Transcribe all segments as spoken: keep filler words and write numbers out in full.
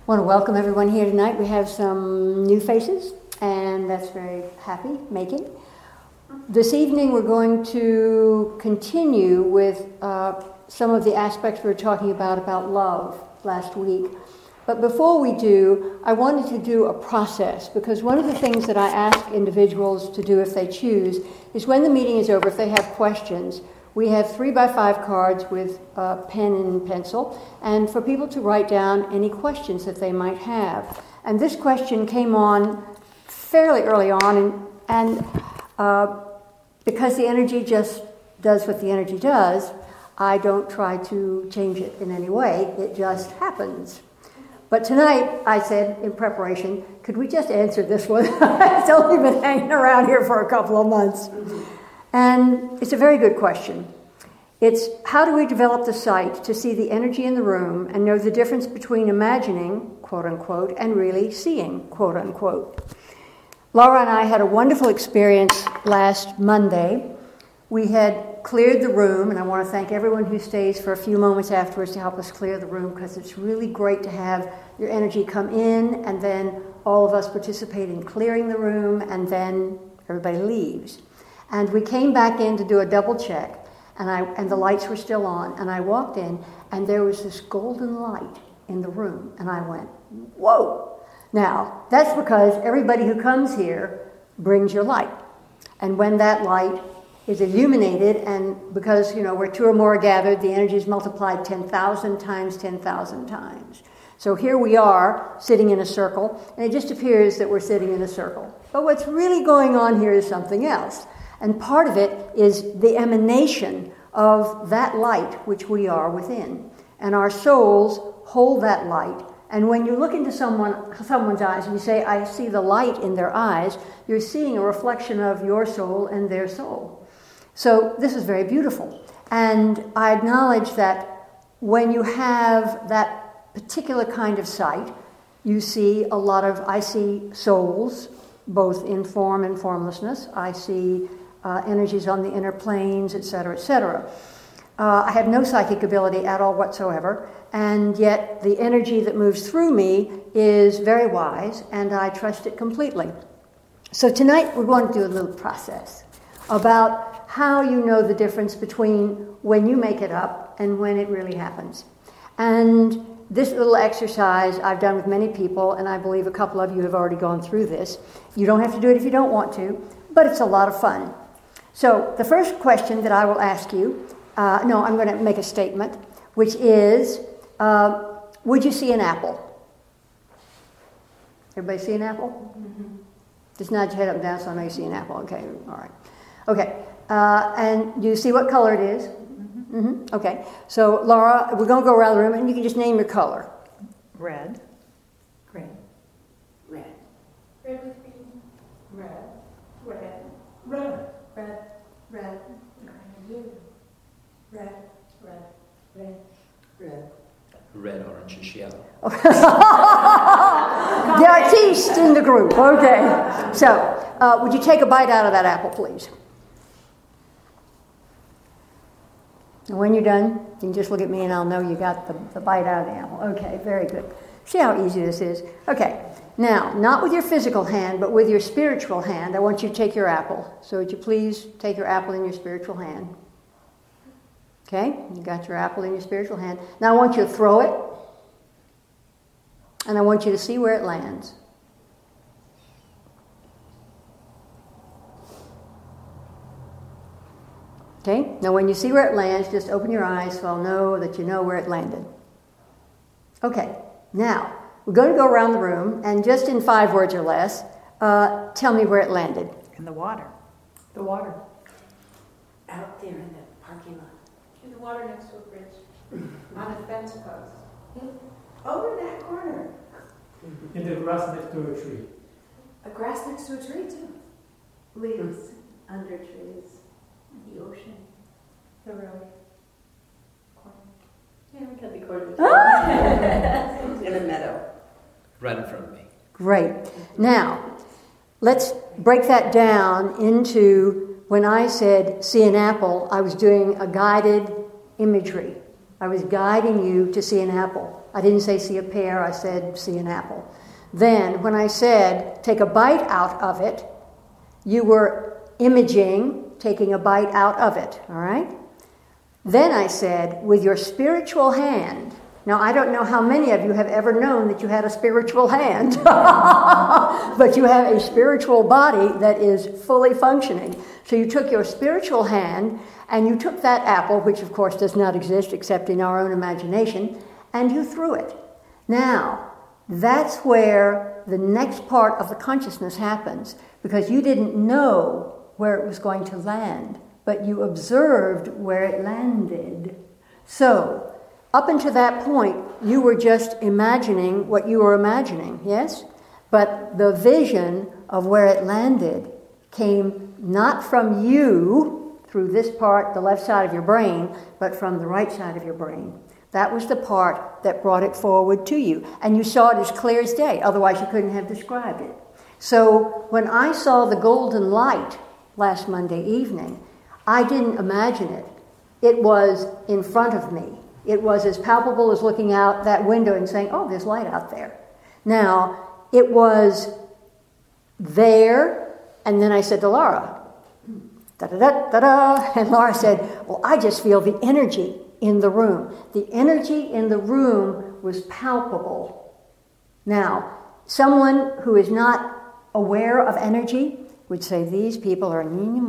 I want to welcome everyone here tonight. We have some new faces, and that's very happy making. This evening we're going to continue with uh, some of the aspects we were talking about, about love last week. But before we do, I wanted to do a process, because one of the things that I ask individuals to do if they choose is when the meeting is over, if they have questions, we have three by five cards with uh, pen and pencil, and for people to write down any questions that they might have. And this question came on fairly early on, and, and uh, because the energy just does what the energy does, I don't try to change it in any way. It just happens. But tonight, I said in preparation, could we just answer this one? It's only been hanging around here for a couple of months. And it's a very good question. It's, how do we develop the sight to see the energy in the room and know the difference between imagining, quote unquote, and really seeing, quote unquote? Laura and I had a wonderful experience last Monday. We had cleared the room, and I want to thank everyone who stays for a few moments afterwards to help us clear the room, because it's really great to have your energy come in, and then all of us participate in clearing the room, and then everybody leaves. And we came back in to do a double check, and I and the lights were still on, and I walked in, and there was this golden light in the room, and I went, whoa! Now, that's because everybody who comes here brings your light. And when that light is illuminated, and because, you know, where two or more are gathered, the energy is multiplied ten thousand times, ten thousand times. So here we are, sitting in a circle, and it just appears that we're sitting in a circle. But what's really going on here is something else. And part of it is the emanation of that light which we are within. And our souls hold that light. And when you look into someone, someone's eyes and you say, I see the light in their eyes, you're seeing a reflection of your soul and their soul. So this is very beautiful. And I acknowledge that when you have that particular kind of sight, you see a lot of, I see souls, both in form and formlessness. I see uh, energies on the inner planes, et cetera, et cetera. Uh, I have no psychic ability at all whatsoever, and yet the energy that moves through me is very wise, and I trust it completely. So tonight we're going to do a little process about how you know the difference between when you make it up and when it really happens. And this little exercise I've done with many people, and I believe a couple of you have already gone through this. You don't have to do it if you don't want to, but it's a lot of fun. So the first question that I will ask you, uh, no, I'm going to make a statement, which is, uh, would you see an apple? Everybody see an apple? Mm-hmm. Just nod your head up and down so I know you see an apple. Okay, all right. Okay, uh, and you see what color it is? Mm-hmm. Mm-hmm. Okay, so Laura, we're going to go around the room, and you can just name your color. Red. Green. Red. Red with green. Red. Red. Red. Red. Red. Red. Red. Red. Red. Red, orange, and yellow. The artiste in the group. Okay. So, uh, would you take a bite out of that apple, please? And when you're done, you can just look at me and I'll know you got the, the bite out of the apple. Okay, very good. See how easy this is? Okay. Now, not with your physical hand, but with your spiritual hand, I want you to take your apple. So would you please take your apple in your spiritual hand? Okay, you got your apple in your spiritual hand. Now I want you to throw it, and I want you to see where it lands. Okay, now when you see where it lands, just open your eyes so I'll know that you know where it landed. Okay, now we're going to go around the room, and just in five words or less, uh, tell me where it landed. In the water. The water. Out there in the parking lot. In the water next to a bridge. On a fence post. Over in that corner. In the grass next to a tree. A grass next to a tree, too. Leaves under trees. The ocean. The road. Corner. Yeah, we got the corner. Ah! In a meadow. Right in front of me. Great. Now, let's break that down into, when I said see an apple, I was doing a guided imagery. I was guiding you to see an apple. I didn't say see a pear, I said see an apple. Then when I said take a bite out of it, you were imaging taking a bite out of it, all right? Then I said, with your spiritual hand. Now, I don't know how many of you have ever known that you had a spiritual hand, but you have a spiritual body that is fully functioning. So you took your spiritual hand and you took that apple, which of course does not exist except in our own imagination, and you threw it. Now, that's where the next part of the consciousness happens, because you didn't know where it was going to land, but you observed where it landed. So, up until that point, you were just imagining what you were imagining, yes? But the vision of where it landed came not from you, through this part, the left side of your brain, but from the right side of your brain. That was the part that brought it forward to you. And you saw it as clear as day, otherwise you couldn't have described it. So when I saw the golden light last Monday evening, I didn't imagine it. It was in front of me. It was as palpable as looking out that window and saying, oh, there's light out there. Now, it was there, and then I said to Laura, da-da-da-da-da, and Laura said, well, I just feel the energy in the room. The energy in the room was palpable. Now, someone who is not aware of energy would say, these people are,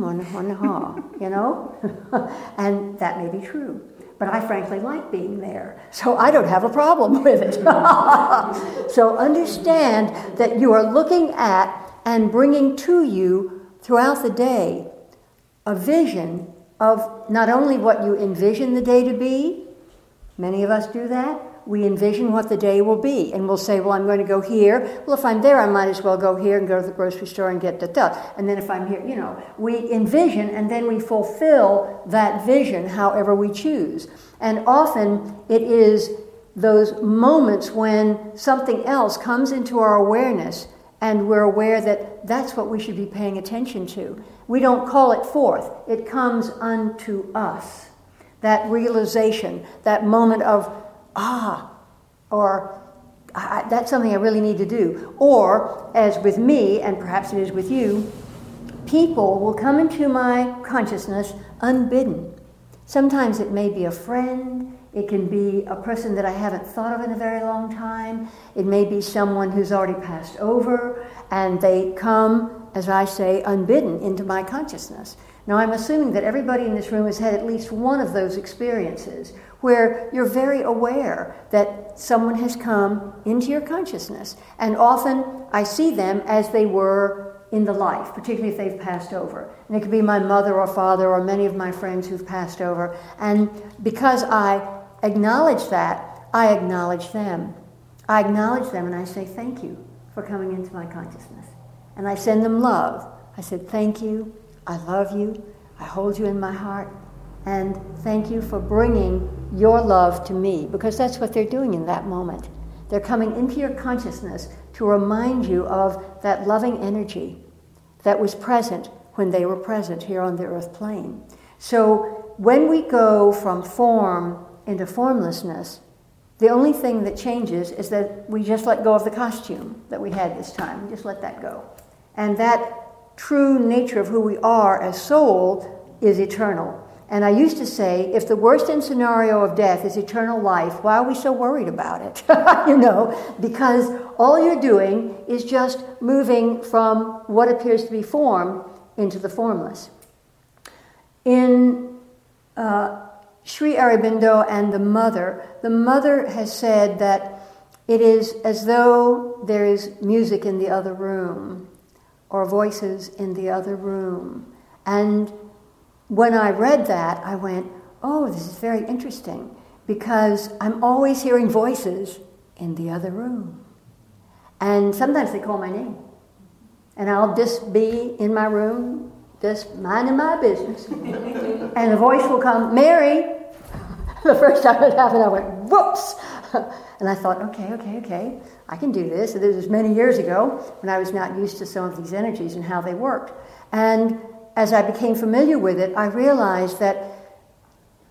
you know, and that may be true. But I frankly like being there, so I don't have a problem with it. So understand that you are looking at and bringing to you throughout the day a vision of not only what you envision the day to be, many of us do that, we envision what the day will be, and we'll say, well, I'm going to go here. Well, if I'm there, I might as well go here and go to the grocery store and get da-da. And then if I'm here, you know, we envision and then we fulfill that vision however we choose. And often it is those moments when something else comes into our awareness and we're aware that that's what we should be paying attention to. We don't call it forth. It comes unto us. That realization, that moment of, ah, or I, that's something I really need to do. Or, as with me, and perhaps it is with you, people will come into my consciousness unbidden. Sometimes it may be a friend, it can be a person that I haven't thought of in a very long time, it may be someone who's already passed over, and they come, as I say, unbidden into my consciousness. Now, I'm assuming that everybody in this room has had at least one of those experiences where you're very aware that someone has come into your consciousness. And often I see them as they were in the life, particularly if they've passed over. And it could be my mother or father or many of my friends who've passed over. And because I acknowledge that, I acknowledge them. I acknowledge them and I say, thank you for coming into my consciousness. And I send them love. I said, thank you. I love you. I hold you in my heart. And thank you for bringing your love to me, because that's what they're doing in that moment. They're coming into your consciousness to remind you of that loving energy that was present when they were present here on the earth plane. So when we go from form into formlessness, the only thing that changes is that we just let go of the costume that we had this time. We just let that go. And that true nature of who we are as soul is eternal. And I used to say, if the worst in scenario of death is eternal life, why are we so worried about it? You know, because all you're doing is just moving from what appears to be form into the formless. In uh, Sri Aurobindo and the Mother, the Mother has said that it is as though there is music in the other room, or voices in the other room. And when I read that, I went, oh, this is very interesting, because I'm always hearing voices in the other room. And sometimes they call my name. And I'll just be in my room, just minding my business. And the voice will come, Mary. The first time it happened, I went, whoops. And I thought, okay, okay, okay, I can do this. This was many years ago when I was not used to some of these energies and how they worked. And as I became familiar with it, I realized that the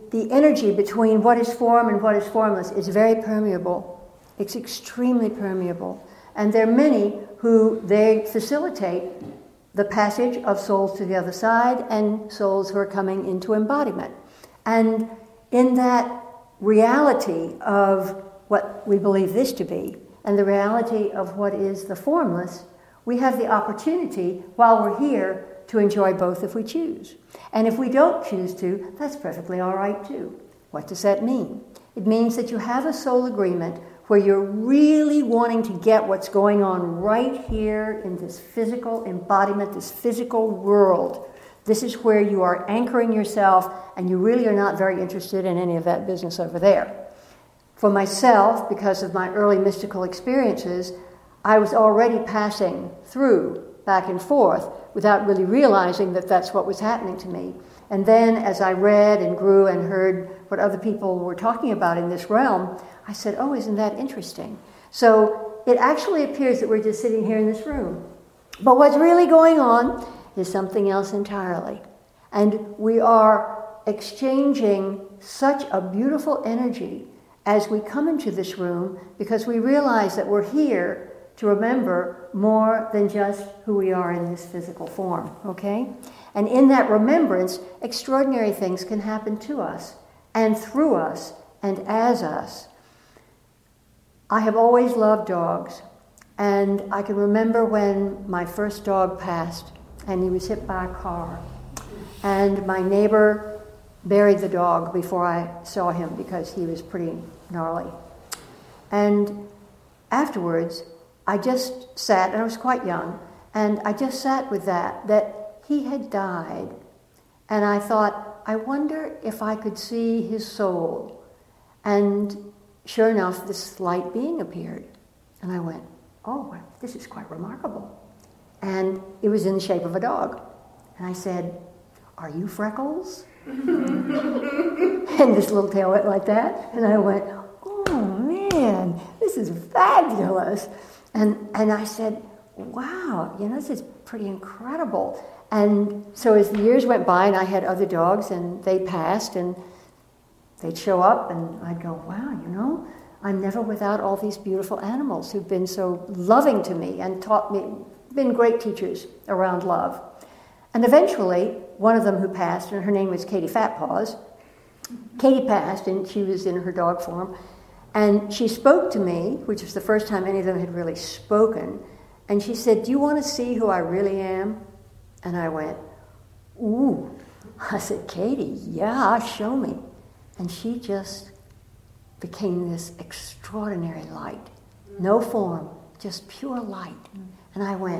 the energy between what is form and what is formless is very permeable. It's extremely permeable. And there are many who they facilitate the passage of souls to the other side and souls who are coming into embodiment. And in that reality of what we believe this to be and the reality of what is the formless, we have the opportunity while we're here to enjoy both if we choose. And if we don't choose to, that's perfectly all right too. What does that mean? It means that you have a soul agreement where you're really wanting to get what's going on right here in this physical embodiment, this physical world. This is where you are anchoring yourself, and you really are not very interested in any of that business over there. For myself, because of my early mystical experiences, I was already passing through back and forth without really realizing that that's what was happening to me. And then as I read and grew and heard what other people were talking about in this realm, I said, oh, isn't that interesting? So it actually appears that we're just sitting here in this room. But what's really going on is something else entirely. And we are exchanging such a beautiful energy as we come into this room because we realize that we're here to remember more than just who we are in this physical form, okay? And in that remembrance, extraordinary things can happen to us and through us and as us. I have always loved dogs, and I can remember when my first dog passed and he was hit by a car, and my neighbor buried the dog before I saw him because he was pretty gnarly. And afterwards, I just sat, and I was quite young, and I just sat with that, that he had died. And I thought, I wonder if I could see his soul. And sure enough, this light being appeared. And I went, oh, this is quite remarkable. And it was in the shape of a dog. And I said, are you Freckles? And this little tail went like that. And I went, oh, man, this is fabulous. And and I said, wow, you know, this is pretty incredible. And so as the years went by and I had other dogs and they passed and they'd show up and I'd go, wow, you know, I'm never without all these beautiful animals who've been so loving to me and taught me, been great teachers around love. And eventually, one of them who passed, and her name was Katie Fatpaws, Katie passed and she was in her dog form. And she spoke to me, which was the first time any of them had really spoken. And she said, do you want to see who I really am? And I went, ooh. I said, Katie, yeah, show me. And she just became this extraordinary light. No form, just pure light. And I went,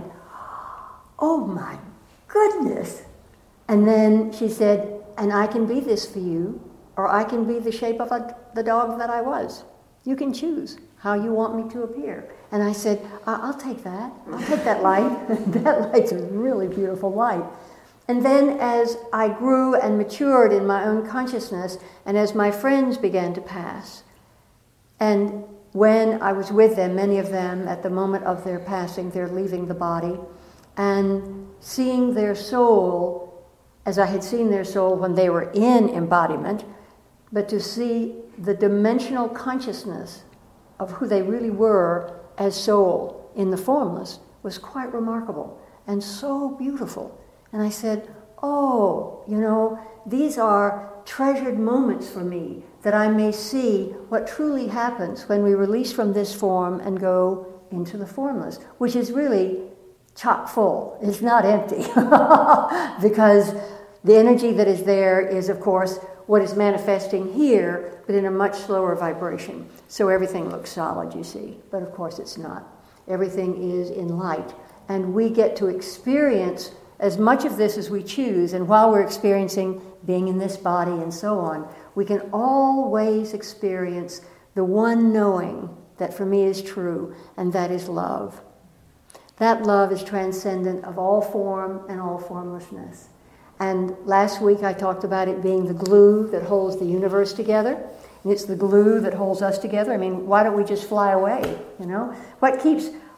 oh my goodness. And then she said, and I can be this for you, or I can be the shape of a, the dog that I was. You can choose how you want me to appear. And I said, I'll take that. I'll take that light. That light's a really beautiful light. And then as I grew and matured in my own consciousness, and as my friends began to pass, and when I was with them, many of them, at the moment of their passing, they're leaving the body, and seeing their soul as I had seen their soul when they were in embodiment, but to see the dimensional consciousness of who they really were as soul in the formless was quite remarkable and so beautiful. And I said, oh, you know, these are treasured moments for me that I may see what truly happens when we release from this form and go into the formless, which is really chock full. It's not empty because the energy that is there is, of course, what is manifesting here, but in a much slower vibration. So everything looks solid, you see, but of course it's not. Everything is in light. And we get to experience as much of this as we choose, and while we're experiencing being in this body and so on, we can always experience the one knowing that for me is true, and that is love. That love is transcendent of all form and all formlessness. And last week I talked about it being the glue that holds the universe together, and it's the glue that holds us together. I mean, why don't we just fly away, you know? What keeps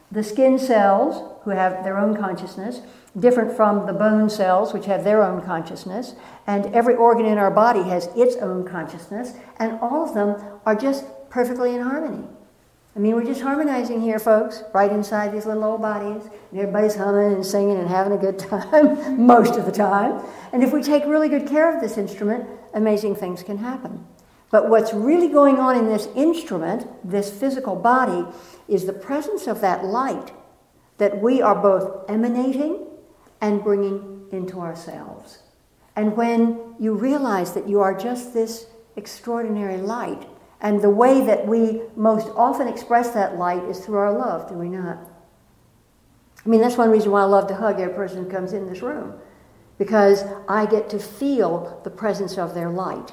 the skin cells, who have their own consciousness, different from the bone cells, which have their own consciousness, and every organ in our body has its own consciousness, and all of them are just perfectly in harmony. I mean, we're just harmonizing here, folks, right inside these little old bodies, and everybody's humming and singing and having a good time, most of the time. And if we take really good care of this instrument, amazing things can happen. But what's really going on in this instrument, this physical body, is the presence of that light that we are both emanating and bringing into ourselves. And when you realize that you are just this extraordinary light, and the way that we most often express that light is through our love, do we not? I mean, that's one reason why I love to hug every person who comes in this room, because I get to feel the presence of their light.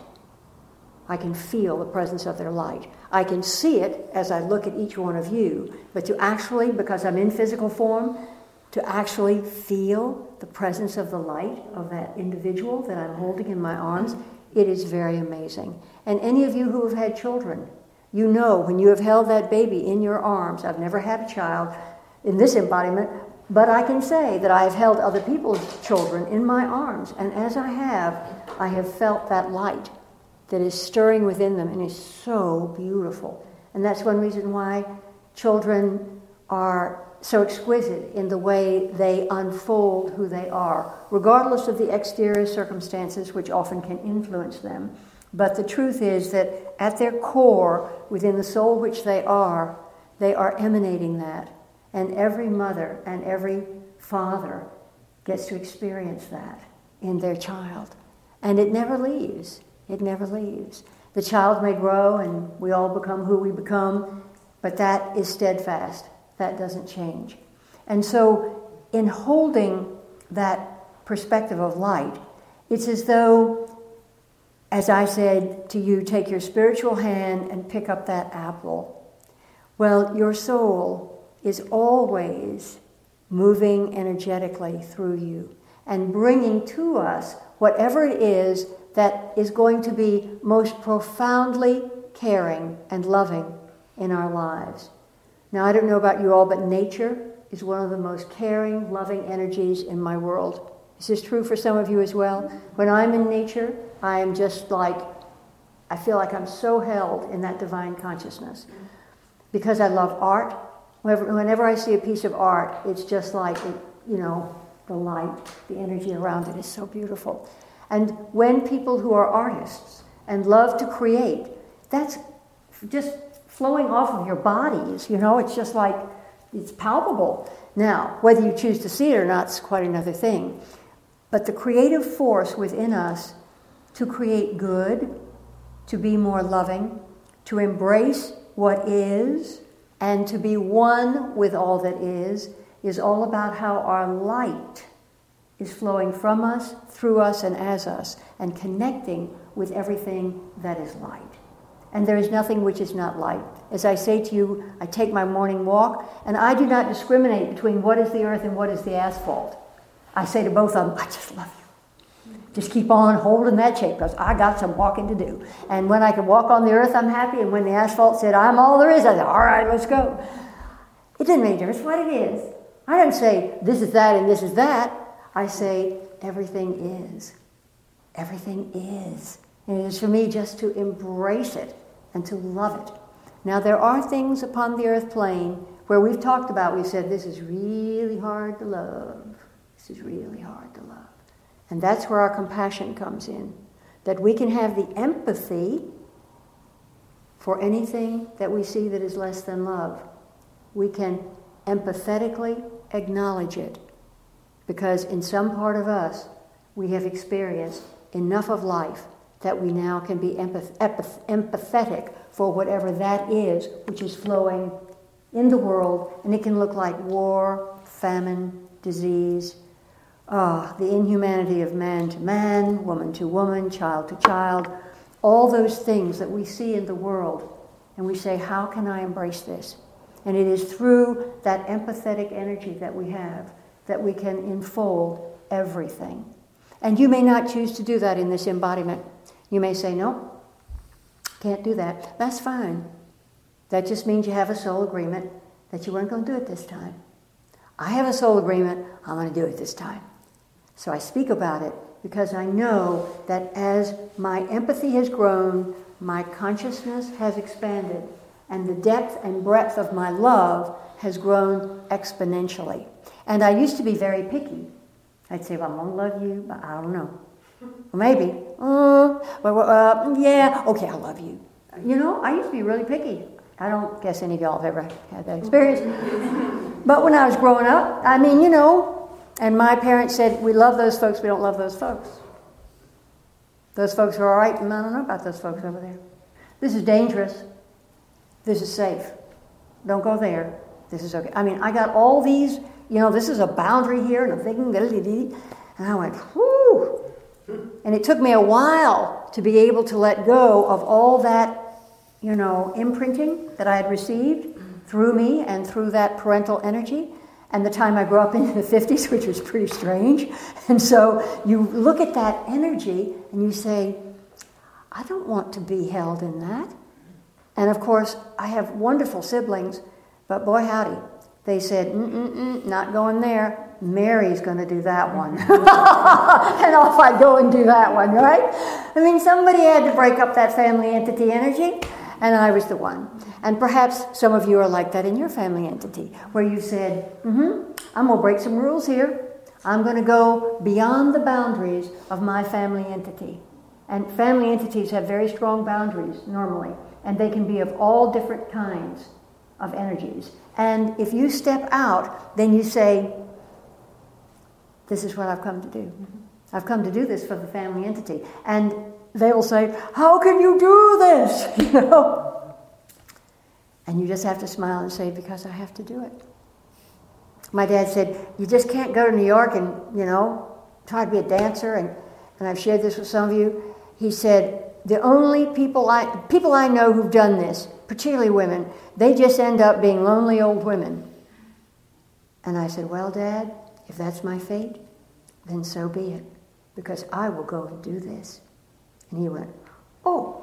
I can feel the presence of their light. I can see it as I look at each one of you, but to actually, because I'm in physical form, to actually feel the presence of the light of that individual that I'm holding in my arms, it is very amazing. And any of you who have had children, you know when you have held that baby in your arms, I've never had a child in this embodiment, but I can say that I have held other people's children in my arms, and as I have, I have felt that light that is stirring within them and is so beautiful. And that's one reason why children are so exquisite in the way they unfold who they are, regardless of the exterior circumstances which often can influence them. But the truth is that at their core, within the soul which they are, they are emanating that. And every mother and every father gets to experience that in their child. And it never leaves. It never leaves. The child may grow and we all become who we become, but that is steadfast. That doesn't change. And so in holding that perspective of light, it's as though, as I said to you, take your spiritual hand and pick up that apple. Well, your soul is always moving energetically through you and bringing to us whatever it is that is going to be most profoundly caring and loving in our lives. Now, I don't know about you all, but nature is one of the most caring, loving energies in my world. Is this true for some of you as well? When I'm in nature, I am just like, I feel like I'm so held in that divine consciousness. Because I love art, whenever I see a piece of art, it's just like, it, you know, the light, the energy around it is so beautiful. And when people who are artists and love to create, that's just flowing off of your bodies, you know, it's just like, it's palpable. Now, whether you choose to see it or not is quite another thing. But the creative force within us to create good, to be more loving, to embrace what is, and to be one with all that is, is all about how our light is flowing from us, through us, and as us, and connecting with everything that is light. And there is nothing which is not light. As I say to you, I take my morning walk, and I do not discriminate between what is the earth and what is the asphalt. I say to both of them, I just love you. Just keep on holding that shape, because I got some walking to do. And when I can walk on the earth, I'm happy, and when the asphalt said, I'm all there is, I said, all right, let's go. It doesn't make a difference what it is. I don't say, this is that and this is that. I say, everything is. Everything is. And it is for me just to embrace it and to love it. Now, there are things upon the earth plane where we've talked about, we've said, this is really hard to love. This is really hard to love. And that's where our compassion comes in. That we can have the empathy for anything that we see that is less than love. We can empathetically acknowledge it. Because in some part of us, we have experienced enough of life that we now can be empath- empath- empathetic for whatever that is, which is flowing in the world. And it can look like war, famine, disease, ah, the inhumanity of man to man, woman to woman, child to child, all those things that we see in the world. And we say, how can I embrace this? And it is through that empathetic energy that we have that we can enfold everything. And you may not choose to do that in this embodiment. You may say, no, can't do that. That's fine. That just means you have a soul agreement that you weren't going to do it this time. I have a soul agreement. I'm going to do it this time. So I speak about it because I know that as my empathy has grown, my consciousness has expanded, and the depth and breadth of my love has grown exponentially. And I used to be very picky. I'd say, well, I'm going to love you, but I don't know. Or maybe, uh, well, uh, yeah, okay, I love you. You know, I used to be really picky. I don't guess any of y'all have ever had that experience. But when I was growing up, I mean, you know, and my parents said, we love those folks, we don't love those folks. Those folks are all right, and I don't know about those folks over there. This is dangerous. This is safe. Don't go there. This is okay. I mean, I got all these, you know, this is a boundary here, and I'm thinking, and I went, whoo. And it took me a while to be able to let go of all that, you know, imprinting that I had received through me and through that parental energy. And the time I grew up in the fifties, which was pretty strange. And so you look at that energy and you say, I don't want to be held in that. And of course, I have wonderful siblings, but boy howdy, they said, mm-mm-mm, not going there. Mary's going to do that one. And off I go and do that one, right? I mean, somebody had to break up that family entity energy, and I was the one. And perhaps some of you are like that in your family entity, where you said, mm-hmm, I'm going to break some rules here. I'm going to go beyond the boundaries of my family entity. And family entities have very strong boundaries, normally, and they can be of all different kinds of energies. And if you step out, then you say, this is what I've come to do. I've come to do this for the family entity. And they will say, how can you do this? You know? And you just have to smile and say, because I have to do it. My dad said, you just can't go to New York and, you know, try to be a dancer. And, and I've shared this with some of you. He said, the only people I, people I know who've done this, particularly women, they just end up being lonely old women. And I said, well, Dad, if that's my fate, then so be it, because I will go and do this. And he went, oh,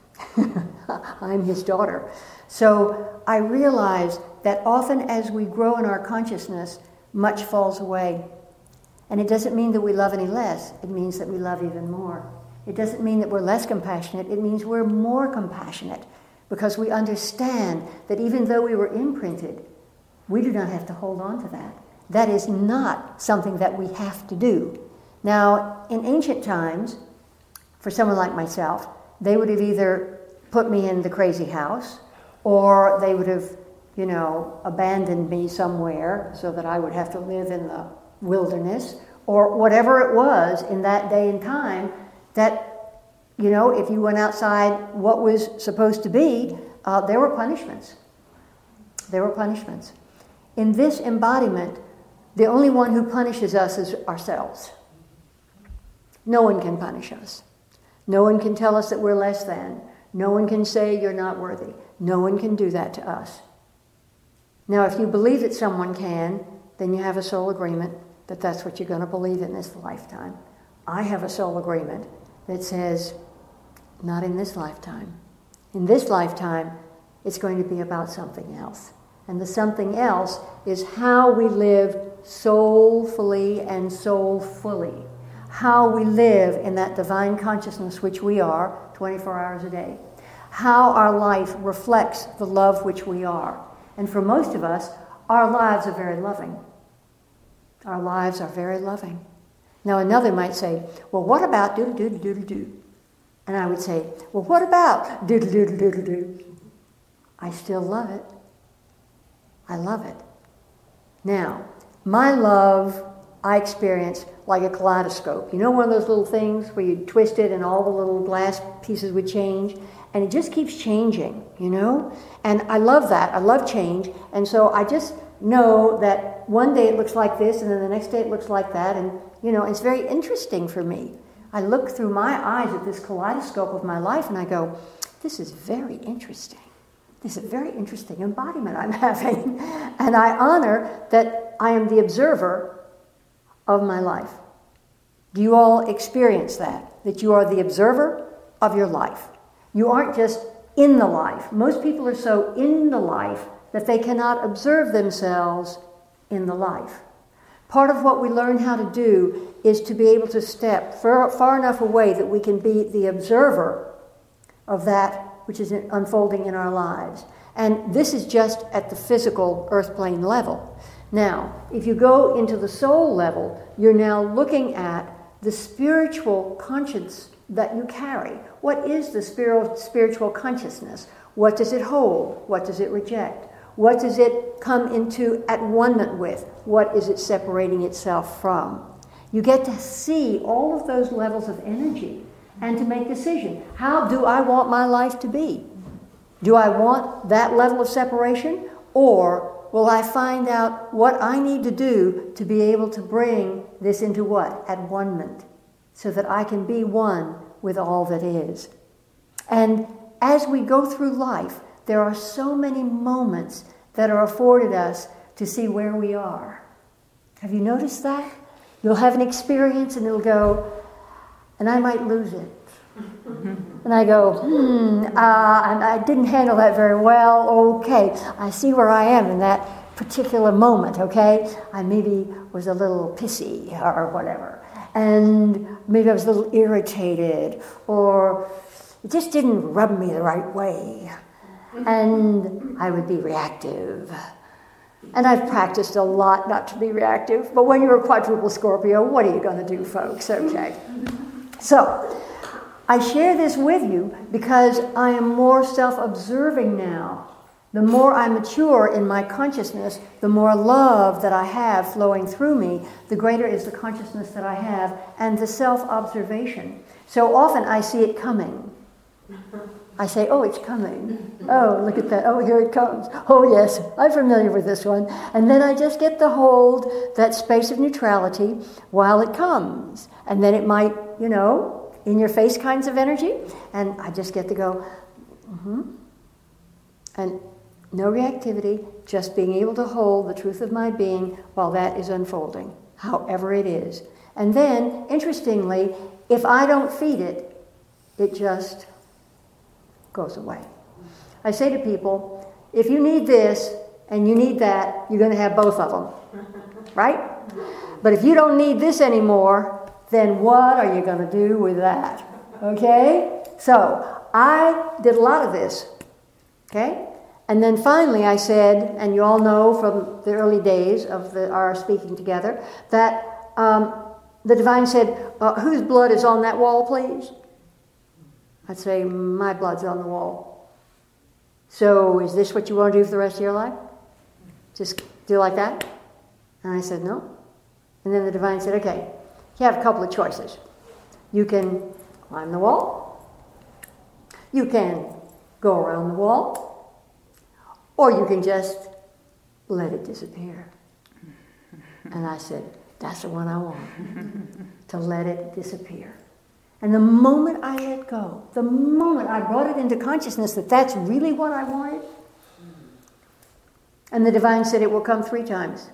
I'm his daughter. So I realized that often as we grow in our consciousness, much falls away. And it doesn't mean that we love any less. It means that we love even more. It doesn't mean that we're less compassionate. It means we're more compassionate, because we understand that even though we were imprinted, we do not have to hold on to that. That is not something that we have to do. Now, in ancient times, for someone like myself, they would have either put me in the crazy house, or they would have, you know, abandoned me somewhere so that I would have to live in the wilderness, or whatever it was in that day and time that, you know, if you went outside what was supposed to be, uh, there were punishments. There were punishments. In this embodiment, the only one who punishes us is ourselves. No one can punish us. No one can tell us that we're less than. No one can say you're not worthy. No one can do that to us. Now, if you believe that someone can, then you have a soul agreement that that's what you're going to believe in this lifetime. I have a soul agreement that says, not in this lifetime. In this lifetime, it's going to be about something else. And the something else is how we live soulfully and soulfully. How we live in that divine consciousness which we are twenty-four hours a day. How our life reflects the love which we are. And for most of us, our lives are very loving. Our lives are very loving. Now another might say, well, what about doodle-doodle-doodle-doo? And I would say, well, what about doodle-doodle-doodle-doo? I still love it. I love it. Now, my love, I experience like a kaleidoscope. You know one of those little things where you twist it and all the little glass pieces would change? And it just keeps changing, you know? And I love that. I love change. And so I just know that one day it looks like this, and then the next day it looks like that. And, you know, it's very interesting for me. I look through my eyes at this kaleidoscope of my life, and I go, this is very interesting. This is a very interesting embodiment I'm having. And I honor that I am the observer of my life. Do you all experience that? That you are the observer of your life. You aren't just in the life. Most people are so in the life that they cannot observe themselves in the life. Part of what we learn how to do is to be able to step far, far enough away that we can be the observer of that which is unfolding in our lives. And this is just at the physical earth plane level. Now, if you go into the soul level, you're now looking at the spiritual conscience that you carry. What is the spiritual consciousness? What does it hold? What does it reject? What does it come into at one with? What is it separating itself from? You get to see all of those levels of energy and to make decision. How do I want my life to be? Do I want that level of separation? Or will I find out what I need to do to be able to bring this into what? At one-ment, so that I can be one with all that is. And as we go through life, there are so many moments that are afforded us to see where we are. Have you noticed that? You'll have an experience and it'll go, and I might lose it. And I go, hmm, uh, I didn't handle that very well. Okay, I see where I am in that particular moment, okay? I maybe was a little pissy or whatever. And maybe I was a little irritated, or it just didn't rub me the right way. And I would be reactive. And I've practiced a lot not to be reactive, but when you're a quadruple Scorpio, what are you going to do, folks? Okay. So, I share this with you because I am more self-observing now. The more I mature in my consciousness, the more love that I have flowing through me, the greater is the consciousness that I have and the self-observation. So often I see it coming. I say, oh, it's coming. Oh, look at that. Oh, here it comes. Oh, yes, I'm familiar with this one. And then I just get to hold that space of neutrality while it comes. And then it might, you know, in your face kinds of energy. And I just get to go, mm-hmm. And no reactivity, just being able to hold the truth of my being while that is unfolding, however it is. And then, interestingly, if I don't feed it, it just goes away. I say to people, if you need this and you need that, you're going to have both of them, right? But if you don't need this anymore, then what are you going to do with that? Okay? So, I did a lot of this, okay? And then finally I said, and you all know from the early days of the, our speaking together, that um, the divine said, uh, whose blood is on that wall, please? I'd say, my blood's on the wall. So is this what you want to do for the rest of your life? Just do like that? And I said, no. And then the divine said, okay, you have a couple of choices. You can climb the wall. You can go around the wall. Or you can just let it disappear. And I said, that's the one I want. To let it disappear. And the moment I let go, the moment I brought it into consciousness that that's really what I wanted, and the divine said it will come three times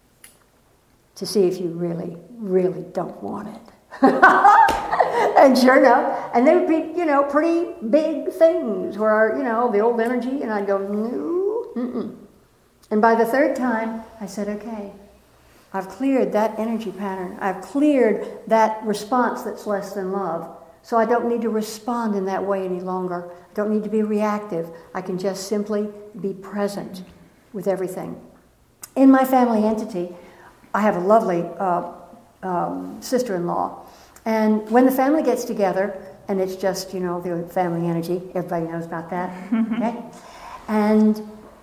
to see if you really, really don't want it. And sure enough, and they would be, you know, pretty big things where, you know, the old energy, and I'd go, no, mm-mm. And by the third time, I said, okay, I've cleared that energy pattern. I've cleared that response that's less than love. So I don't need to respond in that way any longer. I don't need to be reactive. I can just simply be present with everything. In my family entity, I have a lovely uh, um, sister-in-law. And when the family gets together, and it's just, you know, the family energy, everybody knows about that, okay? And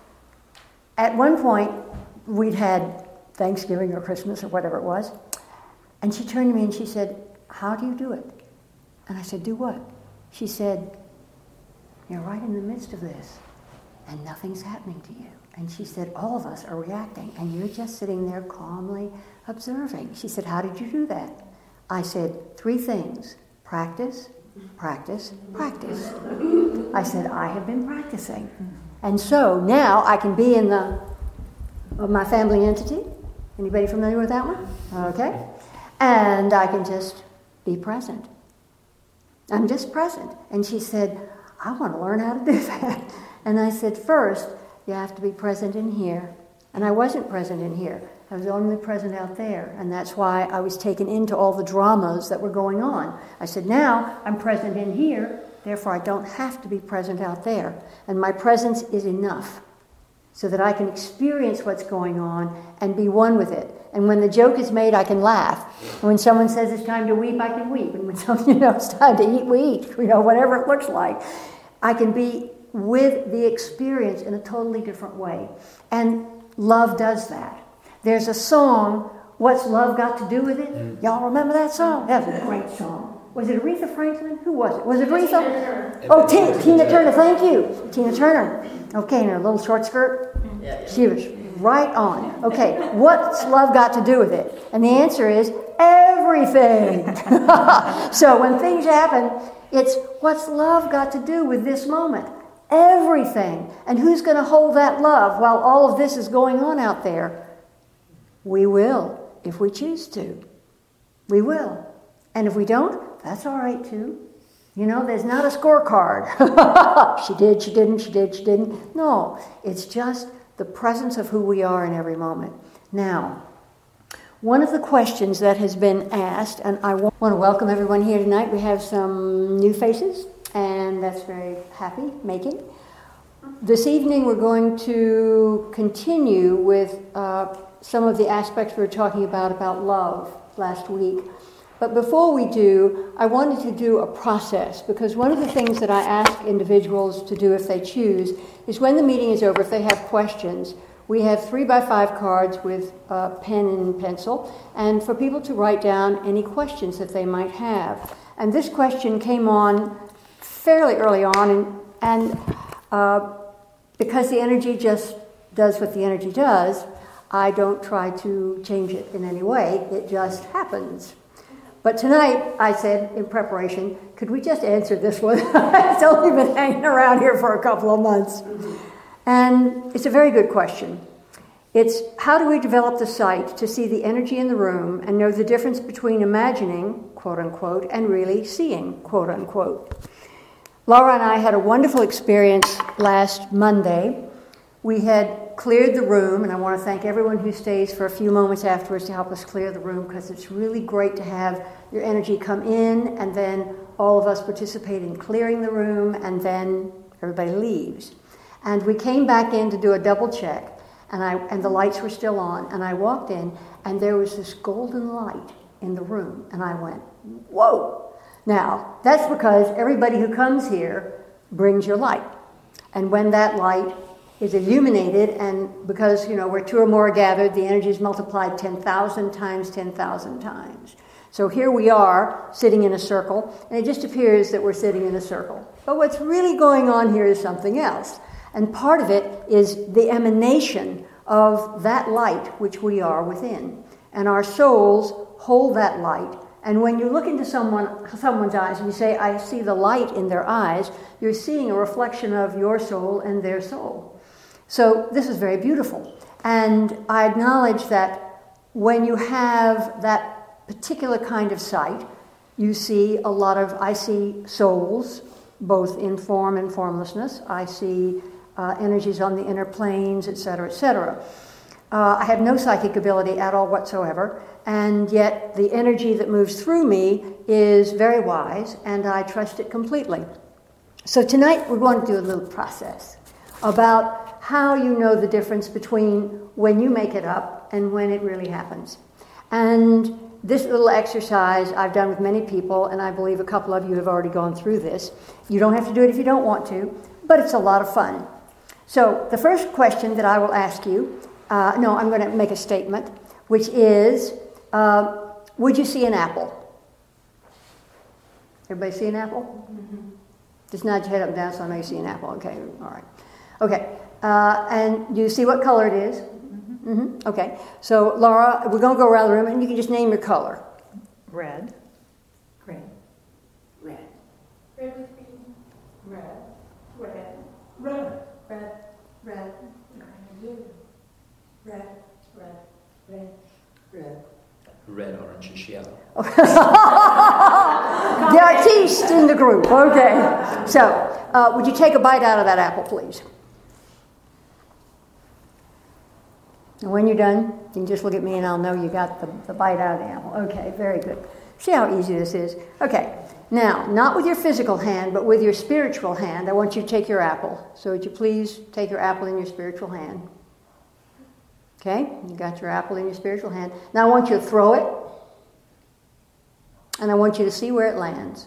at one point, we'd had Thanksgiving or Christmas or whatever it was. And she turned to me and she said, how do you do it? And I said, do what? She said, you're right in the midst of this and nothing's happening to you. And she said, all of us are reacting and you're just sitting there calmly observing. She said, how did you do that? I said, three things. Practice, practice, practice. I said, I have been practicing. And so now I can be in the of my family entity. Anybody familiar with that one? Okay. And I can just be present. I'm just present. And she said, I want to learn how to do that. And I said, first, you have to be present in here. And I wasn't present in here. I was only present out there. And that's why I was taken into all the dramas that were going on. I said, now I'm present in here, therefore I don't have to be present out there. And my presence is enough so that I can experience what's going on and be one with it. And when the joke is made, I can laugh. And when someone says it's time to weep, I can weep. And when someone, you know, it's time to eat, we eat. You know, whatever it looks like. I can be with the experience in a totally different way. And love does that. There's a song, What's Love Got to Do With It? Mm. Y'all remember that song? That was a great song. Was it Aretha Franklin? Who was it? Was it Aretha? Tina Turner. Oh, Tina, Tina Turner, thank you. Tina Turner. Okay, in her little short skirt. Yeah, yeah. She was right on. Okay, what's love got to do with it? And the answer is everything. So when things happen, it's what's love got to do with this moment? Everything. And who's going to hold that love while all of this is going on out there? We will, if we choose to. We will. And if we don't, that's all right too. You know, there's not a scorecard. She did, she didn't, she did, she didn't. No, it's just the presence of who we are in every moment. Now, one of the questions that has been asked, and I want to welcome everyone here tonight. We have some new faces, and that's very happy making. This evening we're going to continue with uh, some of the aspects we were talking about, about love last week. But before we do, I wanted to do a process, because one of the things that I ask individuals to do if they choose is when the meeting is over, if they have questions, we have three by five cards with uh, pen and pencil, and for people to write down any questions that they might have. And this question came on fairly early on, and, and uh, because the energy just does what the energy does, I don't try to change it in any way. It just happens. But tonight, I said in preparation, could we just answer this one? It's only been hanging around here for a couple of months. And it's a very good question. It's how do we develop the sight to see the energy in the room and know the difference between imagining, quote unquote, and really seeing, quote unquote. Laura and I had a wonderful experience last Monday. We had cleared the room, and I want to thank everyone who stays for a few moments afterwards to help us clear the room, because it's really great to have your energy come in and then all of us participate in clearing the room, and then everybody leaves. And we came back in to do a double check, and I and the lights were still on, and I walked in, and there was this golden light in the room, and I went, whoa! Now, that's because everybody who comes here brings your light. And when that light is illuminated, and because, you know, where two or more are gathered, the energy is multiplied ten thousand times, ten thousand times. So here we are, sitting in a circle, and it just appears that we're sitting in a circle. But what's really going on here is something else. And part of it is the emanation of that light which we are within. And our souls hold that light. And when you look into someone, someone's eyes and you say, I see the light in their eyes, you're seeing a reflection of your soul and their soul. So this is very beautiful. And I acknowledge that when you have that particular kind of sight, you see a lot of, I see souls, both in form and formlessness. I see uh, energies on the inner planes, et cetera, et cetera. Uh, I have no psychic ability at all whatsoever, and yet the energy that moves through me is very wise, and I trust it completely. So tonight we're going to do a little process about how you know the difference between when you make it up and when it really happens. And this little exercise I've done with many people, and I believe a couple of you have already gone through this. You don't have to do it if you don't want to, but it's a lot of fun. So the first question that I will ask you, uh, no, I'm going to make a statement, which is, uh, would you see an apple? Everybody see an apple? Mm-hmm. Just nod your head up and down so I know you see an apple. Okay, all right. Okay, uh, and you see what color it is? Mm-hmm. Mm-hmm. Okay, so Laura, we're going to go around the room and you can just name your color. Red. Green. Red. Red with green. Red. Red. Red. Red. Red. Blue. Red. Red. Red. Red. Red, orange, and yellow. The artiste in the group. Okay. So, uh, would you take a bite out of that apple, please? And when you're done, you can just look at me and I'll know you got the, the bite out of the apple. Okay, very good. See how easy this is? Okay, now, not with your physical hand, but with your spiritual hand, I want you to take your apple. So would you please take your apple in your spiritual hand? Okay, you got your apple in your spiritual hand. Now I want you to throw it, and I want you to see where it lands.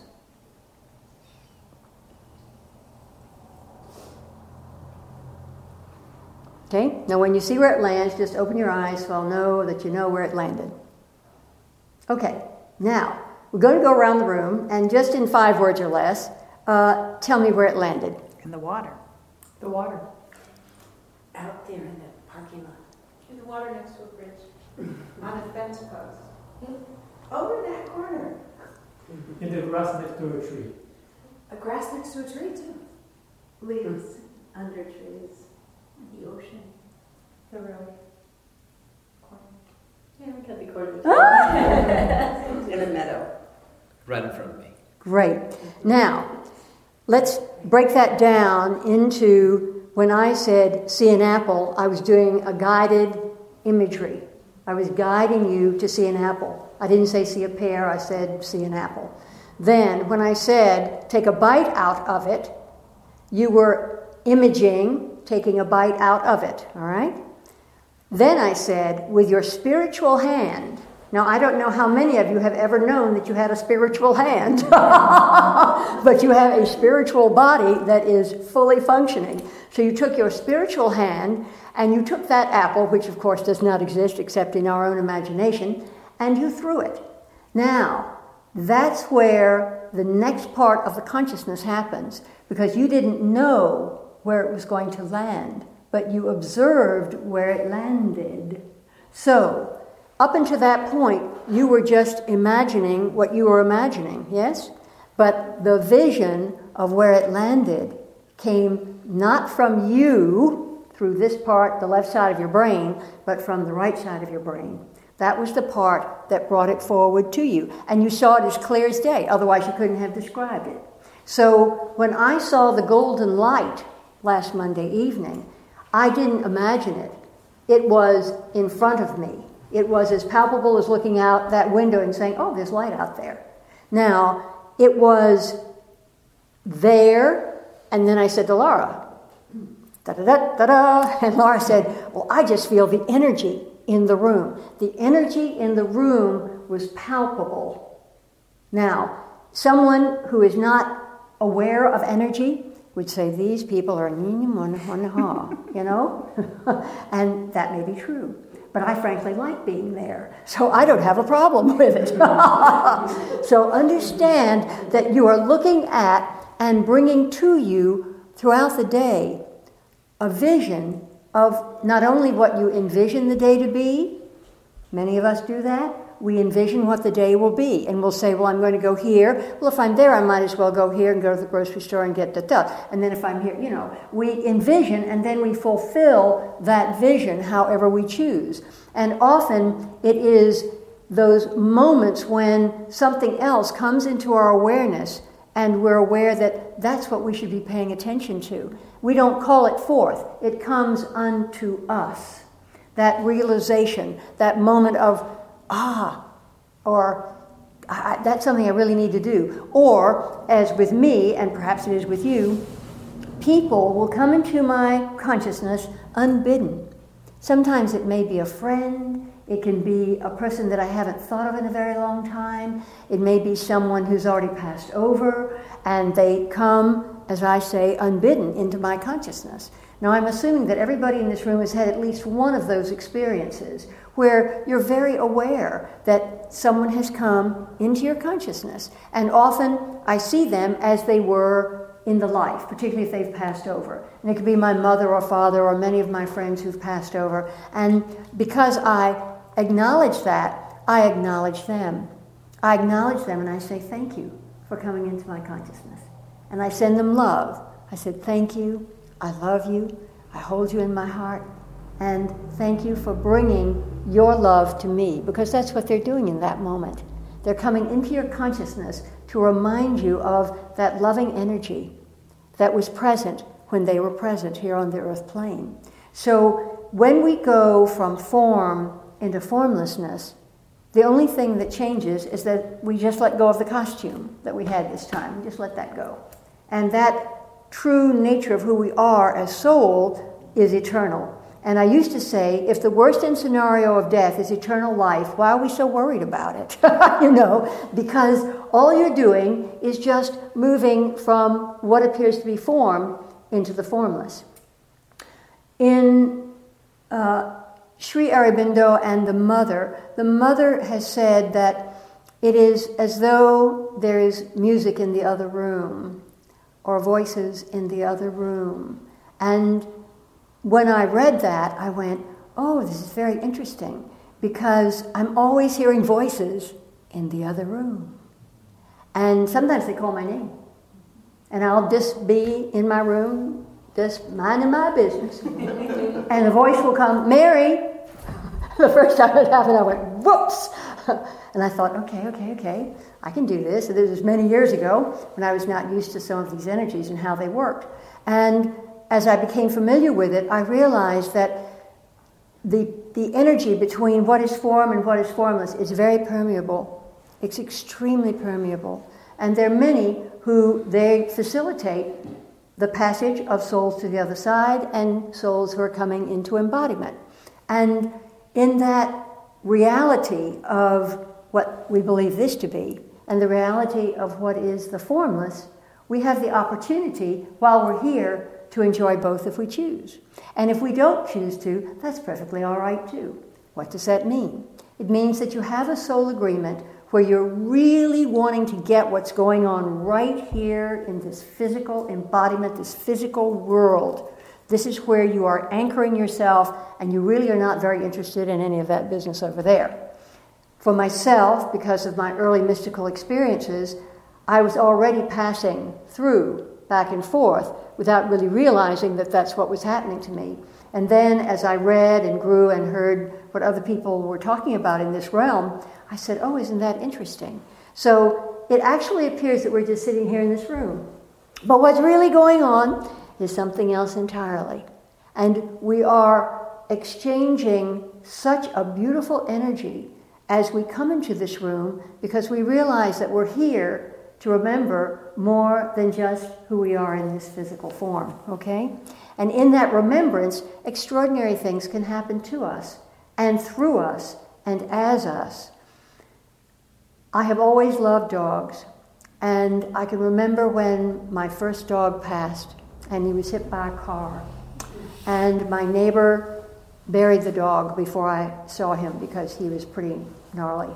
Okay, now when you see where it lands, just open your eyes so I'll know that you know where it landed. Okay, now we're going to go around the room and just in five words or less, uh, tell me where it landed. In the water. The water. Out there in the parking lot. In the water next to a bridge. On a fence post. Over in that corner. In the grass next to a tree. A grass next to a tree, too. Leaves under trees. The ocean. The road. Yeah, we got the corner. Ah! In a meadow. Right in front of me. Great. Now, let's break that down into when I said see an apple, I was doing a guided imagery. I was guiding you to see an apple. I didn't say see a pear, I said see an apple. Then, when I said take a bite out of it, you were imaging taking a bite out of it, all right? Then I said, with your spiritual hand. Now, I don't know how many of you have ever known that you had a spiritual hand, but you have a spiritual body that is fully functioning. So you took your spiritual hand and you took that apple, which of course does not exist except in our own imagination, and you threw it. Now, that's where the next part of the consciousness happens, because you didn't know where it was going to land, but you observed where it landed. So, up until that point, you were just imagining what you were imagining, yes? But the vision of where it landed came not from you, through this part, the left side of your brain, but from the right side of your brain. That was the part that brought it forward to you. And you saw it as clear as day, otherwise you couldn't have described it. So, when I saw the golden light last Monday evening, I didn't imagine it. It was in front of me. It was as palpable as looking out that window and saying, oh, there's light out there. Now, it was there, and then I said to Laura, da-da-da-da-da, and Laura said, well, I just feel the energy in the room. The energy in the room was palpable. Now, someone who is not aware of energy would say, these people are, you know? And that may be true. But I frankly like being there, so I don't have a problem with it. So understand that you are looking at and bringing to you throughout the day a vision of not only what you envision the day to be, many of us do that, we envision what the day will be, and we'll say, well, I'm going to go here. Well, if I'm there, I might as well go here and go to the grocery store and get the stuff. And then if I'm here, you know, we envision and then we fulfill that vision however we choose. And often it is those moments when something else comes into our awareness and we're aware that that's what we should be paying attention to. We don't call it forth. It comes unto us. That realization, that moment of, ah, or I, that's something I really need to do. Or, as with me, and perhaps it is with you, people will come into my consciousness unbidden. Sometimes it may be a friend, it can be a person that I haven't thought of in a very long time, it may be someone who's already passed over, and they come, as I say, unbidden into my consciousness. Now, I'm assuming that everybody in this room has had at least one of those experiences where you're very aware that someone has come into your consciousness. And often I see them as they were in the life, particularly if they've passed over. And it could be my mother or father or many of my friends who've passed over. And because I acknowledge that, I acknowledge them. I acknowledge them and I say, thank you for coming into my consciousness. And I send them love. I said, thank you. I love you, I hold you in my heart, and thank you for bringing your love to me, because that's what they're doing in that moment. They're coming into your consciousness to remind you of that loving energy that was present when they were present here on the earth plane. So when we go from form into formlessness, the only thing that changes is that we just let go of the costume that we had this time. We just let that go. And that true nature of who we are as soul is eternal. And I used to say, if the worst in scenario of death is eternal life, why are we so worried about it? You know, because all you're doing is just moving from what appears to be form into the formless. In uh, Sri Aurobindo and the Mother, the Mother has said that it is as though there is music in the other room, or voices in the other room. And when I read that, I went, oh, this is very interesting, because I'm always hearing voices in the other room. And sometimes they call my name. And I'll just be in my room, just minding my business. And the voice will come, Mary. The first time it happened, I went, whoops. And I thought, okay, okay, okay, I can do this. And this was many years ago when I was not used to some of these energies and how they worked. And as I became familiar with it, I realized that the, the energy between what is form and what is formless is very permeable. It's extremely permeable. And there are many who they facilitate the passage of souls to the other side and souls who are coming into embodiment. And in that reality of what we believe this to be and the reality of what is the formless, we have the opportunity while we're here to enjoy both if we choose. And if we don't choose to, that's perfectly all right too. What does that mean? It means that you have a soul agreement where you're really wanting to get what's going on right here in this physical embodiment, this physical world. This is where you are anchoring yourself, and you really are not very interested in any of that business over there. For myself, because of my early mystical experiences, I was already passing through back and forth without really realizing that that's what was happening to me. And then as I read and grew and heard what other people were talking about in this realm, I said, oh, isn't that interesting? So it actually appears that we're just sitting here in this room. But what's really going on is something else entirely. And we are exchanging such a beautiful energy as we come into this room because we realize that we're here to remember more than just who we are in this physical form, okay? And in that remembrance, extraordinary things can happen to us and through us and as us. I have always loved dogs, and I can remember when my first dog passed and he was hit by a car. And my neighbor buried the dog before I saw him because he was pretty gnarly.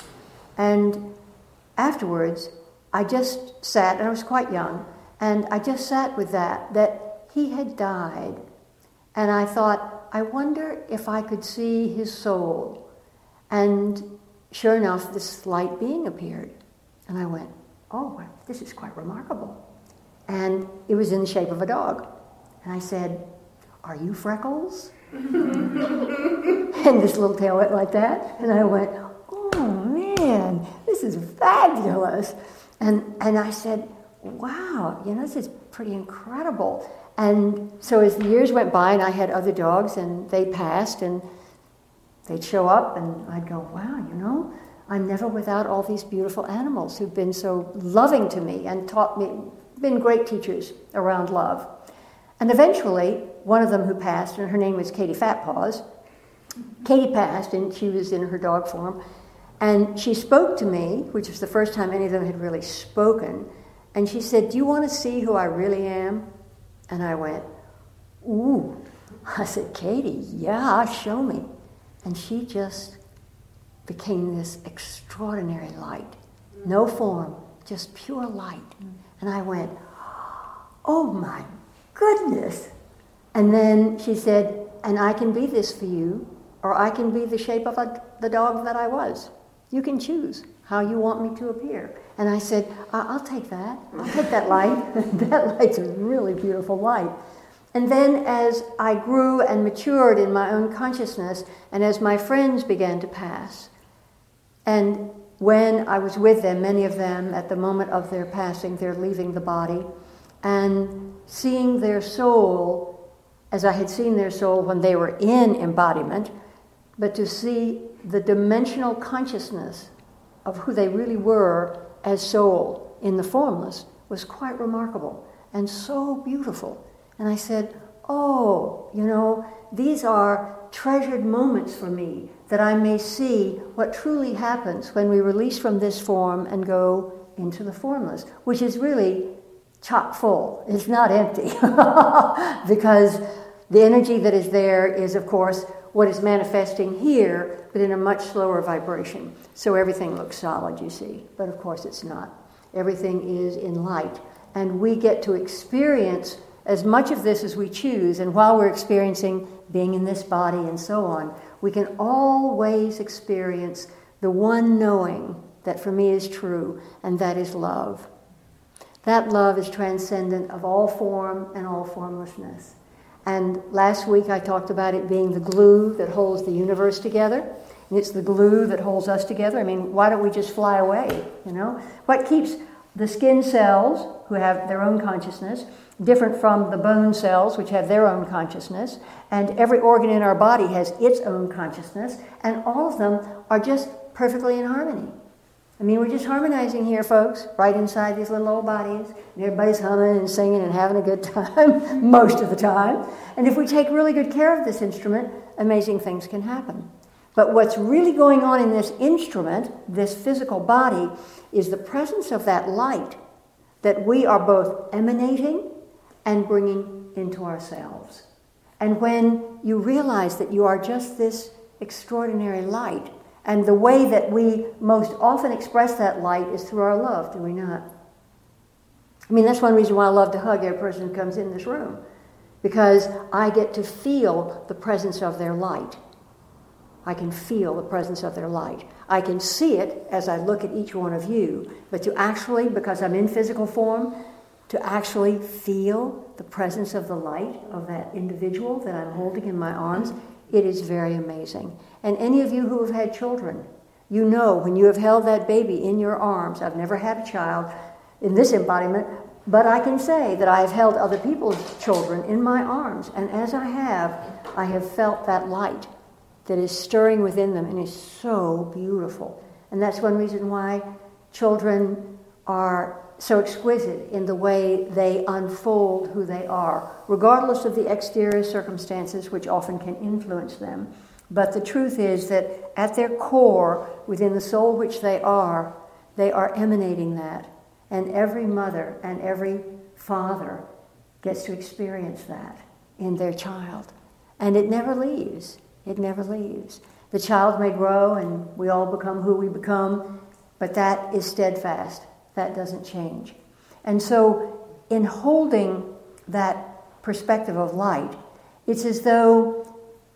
And afterwards, I just sat, and I was quite young, and I just sat with that, that he had died. And I thought, I wonder if I could see his soul. And sure enough, this light being appeared. And I went, oh, this is quite remarkable. And it was in the shape of a dog. And I said, are you Freckles? And this little tail went like that. And I went, oh man, this is fabulous. And and I said, wow, you know, this is pretty incredible. And so as the years went by and I had other dogs and they passed and they'd show up and I'd go, wow, you know, I'm never without all these beautiful animals who've been so loving to me and taught me, been great teachers around love. And eventually, one of them who passed, and her name was Katie Fatpaws, Katie passed and she was in her dog form, and she spoke to me, which was the first time any of them had really spoken, and she said, do you want to see who I really am? And I went, ooh. I said, Katie, yeah, show me. And she just became this extraordinary light. No form, just pure light. And I went, oh my goodness. And then she said, and I can be this for you, or I can be the shape of a, the dog that I was. You can choose how you want me to appear. And I said, I'll take that. I'll take that light. That light's a really beautiful light. And then as I grew and matured in my own consciousness, and as my friends began to pass, and when I was with them, many of them, at the moment of their passing, they're leaving the body, and seeing their soul as I had seen their soul when they were in embodiment, but to see the dimensional consciousness of who they really were as soul in the formless was quite remarkable and so beautiful. And I said, oh, you know, these are treasured moments for me, that I may see what truly happens when we release from this form and go into the formless, which is really chock full. It's not empty because the energy that is there is, of course, what is manifesting here, but in a much slower vibration. So everything looks solid, you see, but of course it's not. Everything is in light, and we get to experience as much of this as we choose, and while we're experiencing being in this body and so on, we can always experience the one knowing that for me is true, and that is love. That love is transcendent of all form and all formlessness. And last week I talked about it being the glue that holds the universe together, and it's the glue that holds us together. I mean, why don't we just fly away, you know? What keeps the skin cells, who have their own consciousness, different from the bone cells, which have their own consciousness, and every organ in our body has its own consciousness, and all of them are just perfectly in harmony. I mean, we're just harmonizing here, folks, right inside these little old bodies, and everybody's humming and singing and having a good time, most of the time. And if we take really good care of this instrument, amazing things can happen. But what's really going on in this instrument, this physical body, is the presence of that light that we are both emanating and bringing into ourselves. And when you realize that you are just this extraordinary light, and the way that we most often express that light is through our love, do we not? I mean, that's one reason why I love to hug every person who comes in this room, because I get to feel the presence of their light. I can feel the presence of their light. I can see it as I look at each one of you, but to actually, because I'm in physical form, to actually feel the presence of the light of that individual that I'm holding in my arms, it is very amazing. And any of you who have had children, you know when you have held that baby in your arms, I've never had a child in this embodiment, but I can say that I have held other people's children in my arms, and as I have, I have felt that light that is stirring within them and is so beautiful. And that's one reason why children are so exquisite in the way they unfold who they are, regardless of the exterior circumstances which often can influence them. But the truth is that at their core, within the soul which they are, they are emanating that. And every mother and every father gets to experience that in their child. And it never leaves. It never leaves. The child may grow and we all become who we become, but that is steadfast. That doesn't change. And so in holding that perspective of light, it's as though,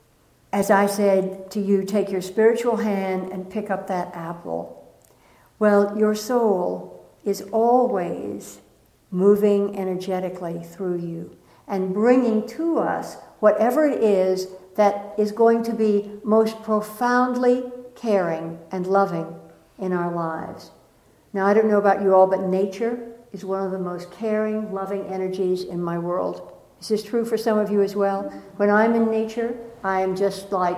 as I said to you, take your spiritual hand and pick up that apple. Well, your soul is always moving energetically through you and bringing to us whatever it is that is going to be most profoundly caring and loving in our lives. Now, I don't know about you all, but nature is one of the most caring, loving energies in my world. Is this true for some of you as well? When I'm in nature, I am just like,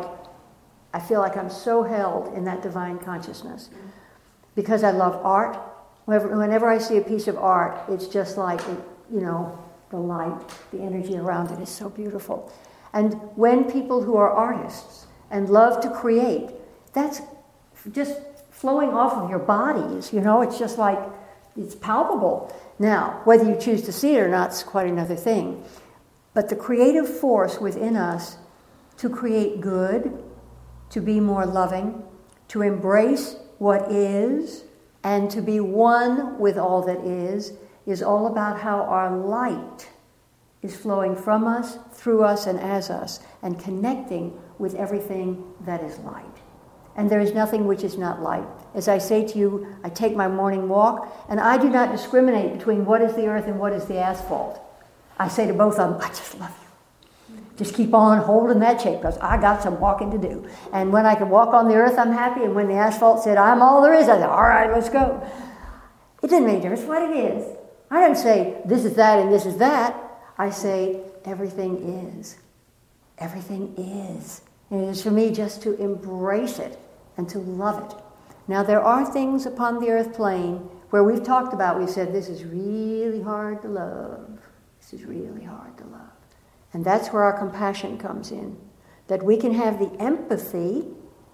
I feel like I'm so held in that divine consciousness. Because I love art, whenever, whenever I see a piece of art, it's just like, you know, the light, the energy around it is so beautiful. And when people who are artists and love to create, that's just flowing off of your bodies, you know, it's just like, it's palpable. Now, whether you choose to see it or not is quite another thing. But the creative force within us to create good, to be more loving, to embrace what is, and to be one with all that is, is all about how our light is flowing from us, through us, and as us, and connecting with everything that is light. And there is nothing which is not light. As I say to you, I take my morning walk, and I do not discriminate between what is the earth and what is the asphalt. I say to both of them, I just love you. Just keep on holding that shape, because I got some walking to do. And when I can walk on the earth, I'm happy, and when the asphalt said, I'm all there is, I said, all right, let's go. It doesn't make a difference what it is. I don't say, this is that and this is that. I say, everything is. Everything is. And it is for me just to embrace it and to love it. Now, there are things upon the earth plane where we've talked about, we've said, this is really hard to love. This is really hard to love. And that's where our compassion comes in. That we can have the empathy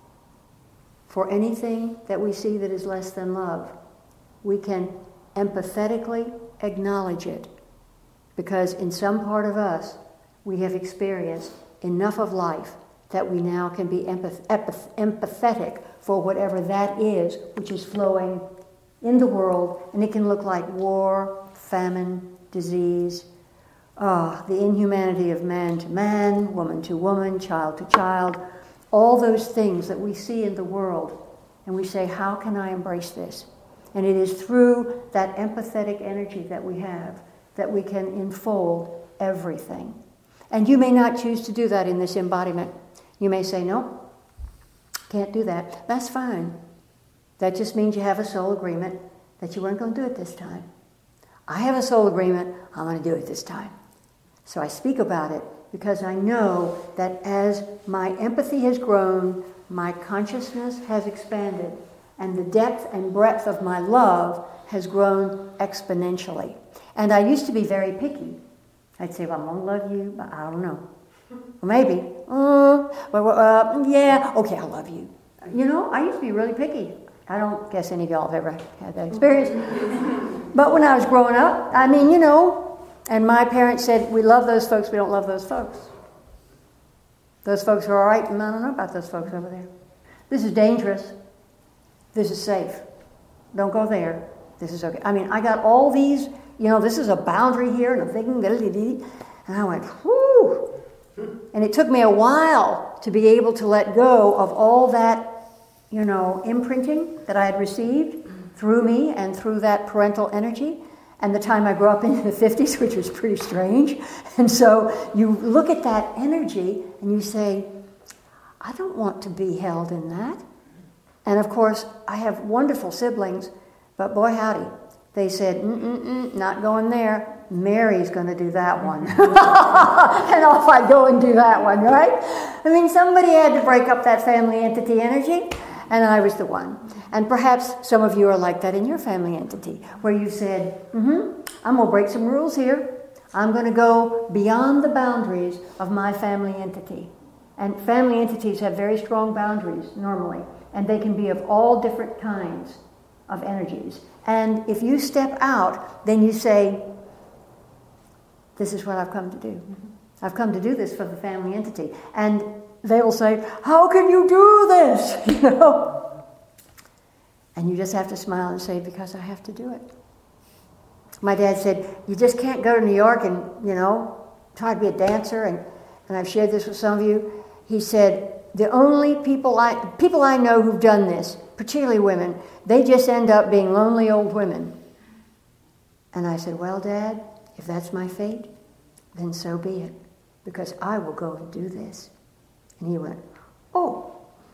for anything that we see that is less than love. We can empathetically acknowledge it. Because in some part of us, we have experienced enough of life that we now can be empath- empath- empathetic for whatever that is, which is flowing in the world, and it can look like war, famine, disease, ah, the inhumanity of man to man, woman to woman, child to child, all those things that we see in the world, and we say, how can I embrace this? And it is through that empathetic energy that we have that we can enfold everything. And you may not choose to do that in this embodiment. You may say, no, can't do that. That's fine. That just means you have a soul agreement that you weren't going to do it this time. I have a soul agreement, I'm going to do it this time. So I speak about it because I know that as my empathy has grown, my consciousness has expanded, and the depth and breadth of my love has grown exponentially. And I used to be very picky. I'd say, well, I'm going to love you, but I don't know. Or maybe, uh, well, uh, yeah, okay, I love you. You know, I used to be really picky. I don't guess any of y'all have ever had that experience. But when I was growing up, I mean, you know, and my parents said, we love those folks, we don't love those folks. Those folks are all right, and I don't know about those folks over there. This is dangerous. This is safe. Don't go there. This is okay. I mean, I got all these, you know, this is a boundary here, and a thing, and I went, whoo. And it took me a while to be able to let go of all that, you know, imprinting that I had received through me and through that parental energy. And the time I grew up in the fifties, which was pretty strange. And so you look at that energy and you say, I don't want to be held in that. And of course, I have wonderful siblings, but boy howdy, they said, mm-mm-mm, not going there. Mary's going to do that one. And off I go and do that one, right? I mean, somebody had to break up that family entity energy, and I was the one. And perhaps some of you are like that in your family entity, where you said, mm-hmm, I'm going to break some rules here. I'm going to go beyond the boundaries of my family entity. And family entities have very strong boundaries, normally, and they can be of all different kinds of energies. And if you step out, then you say, this is what I've come to do. I've come to do this for the family entity. And they will say, how can you do this? You know? And you just have to smile and say, because I have to do it. My dad said, you just can't go to New York and, you know, try to be a dancer. And, and I've shared this with some of you. He said, the only people I, people I know who've done this, particularly women, they just end up being lonely old women. And I said, well, Dad, if that's my fate, then so be it, because I will go and do this. And he went, oh,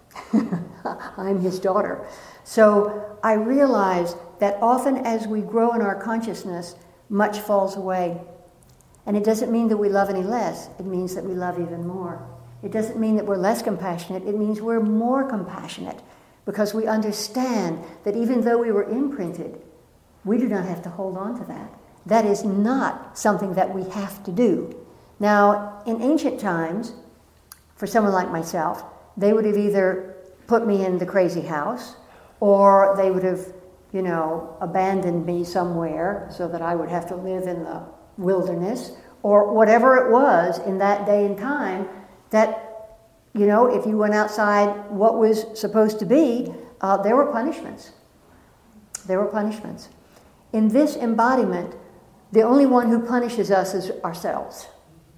I'm his daughter. So I realized that often as we grow in our consciousness, much falls away. And it doesn't mean that we love any less. It means that we love even more. It doesn't mean that we're less compassionate. It means we're more compassionate, because we understand that even though we were imprinted, we do not have to hold on to that. That is not something that we have to do. Now, in ancient times, for someone like myself, they would have either put me in the crazy house, or they would have, you know, abandoned me somewhere so that I would have to live in the wilderness, or whatever it was in that day and time that, you know, if you went outside what was supposed to be, uh, there were punishments. There were punishments. In this embodiment, the only one who punishes us is ourselves.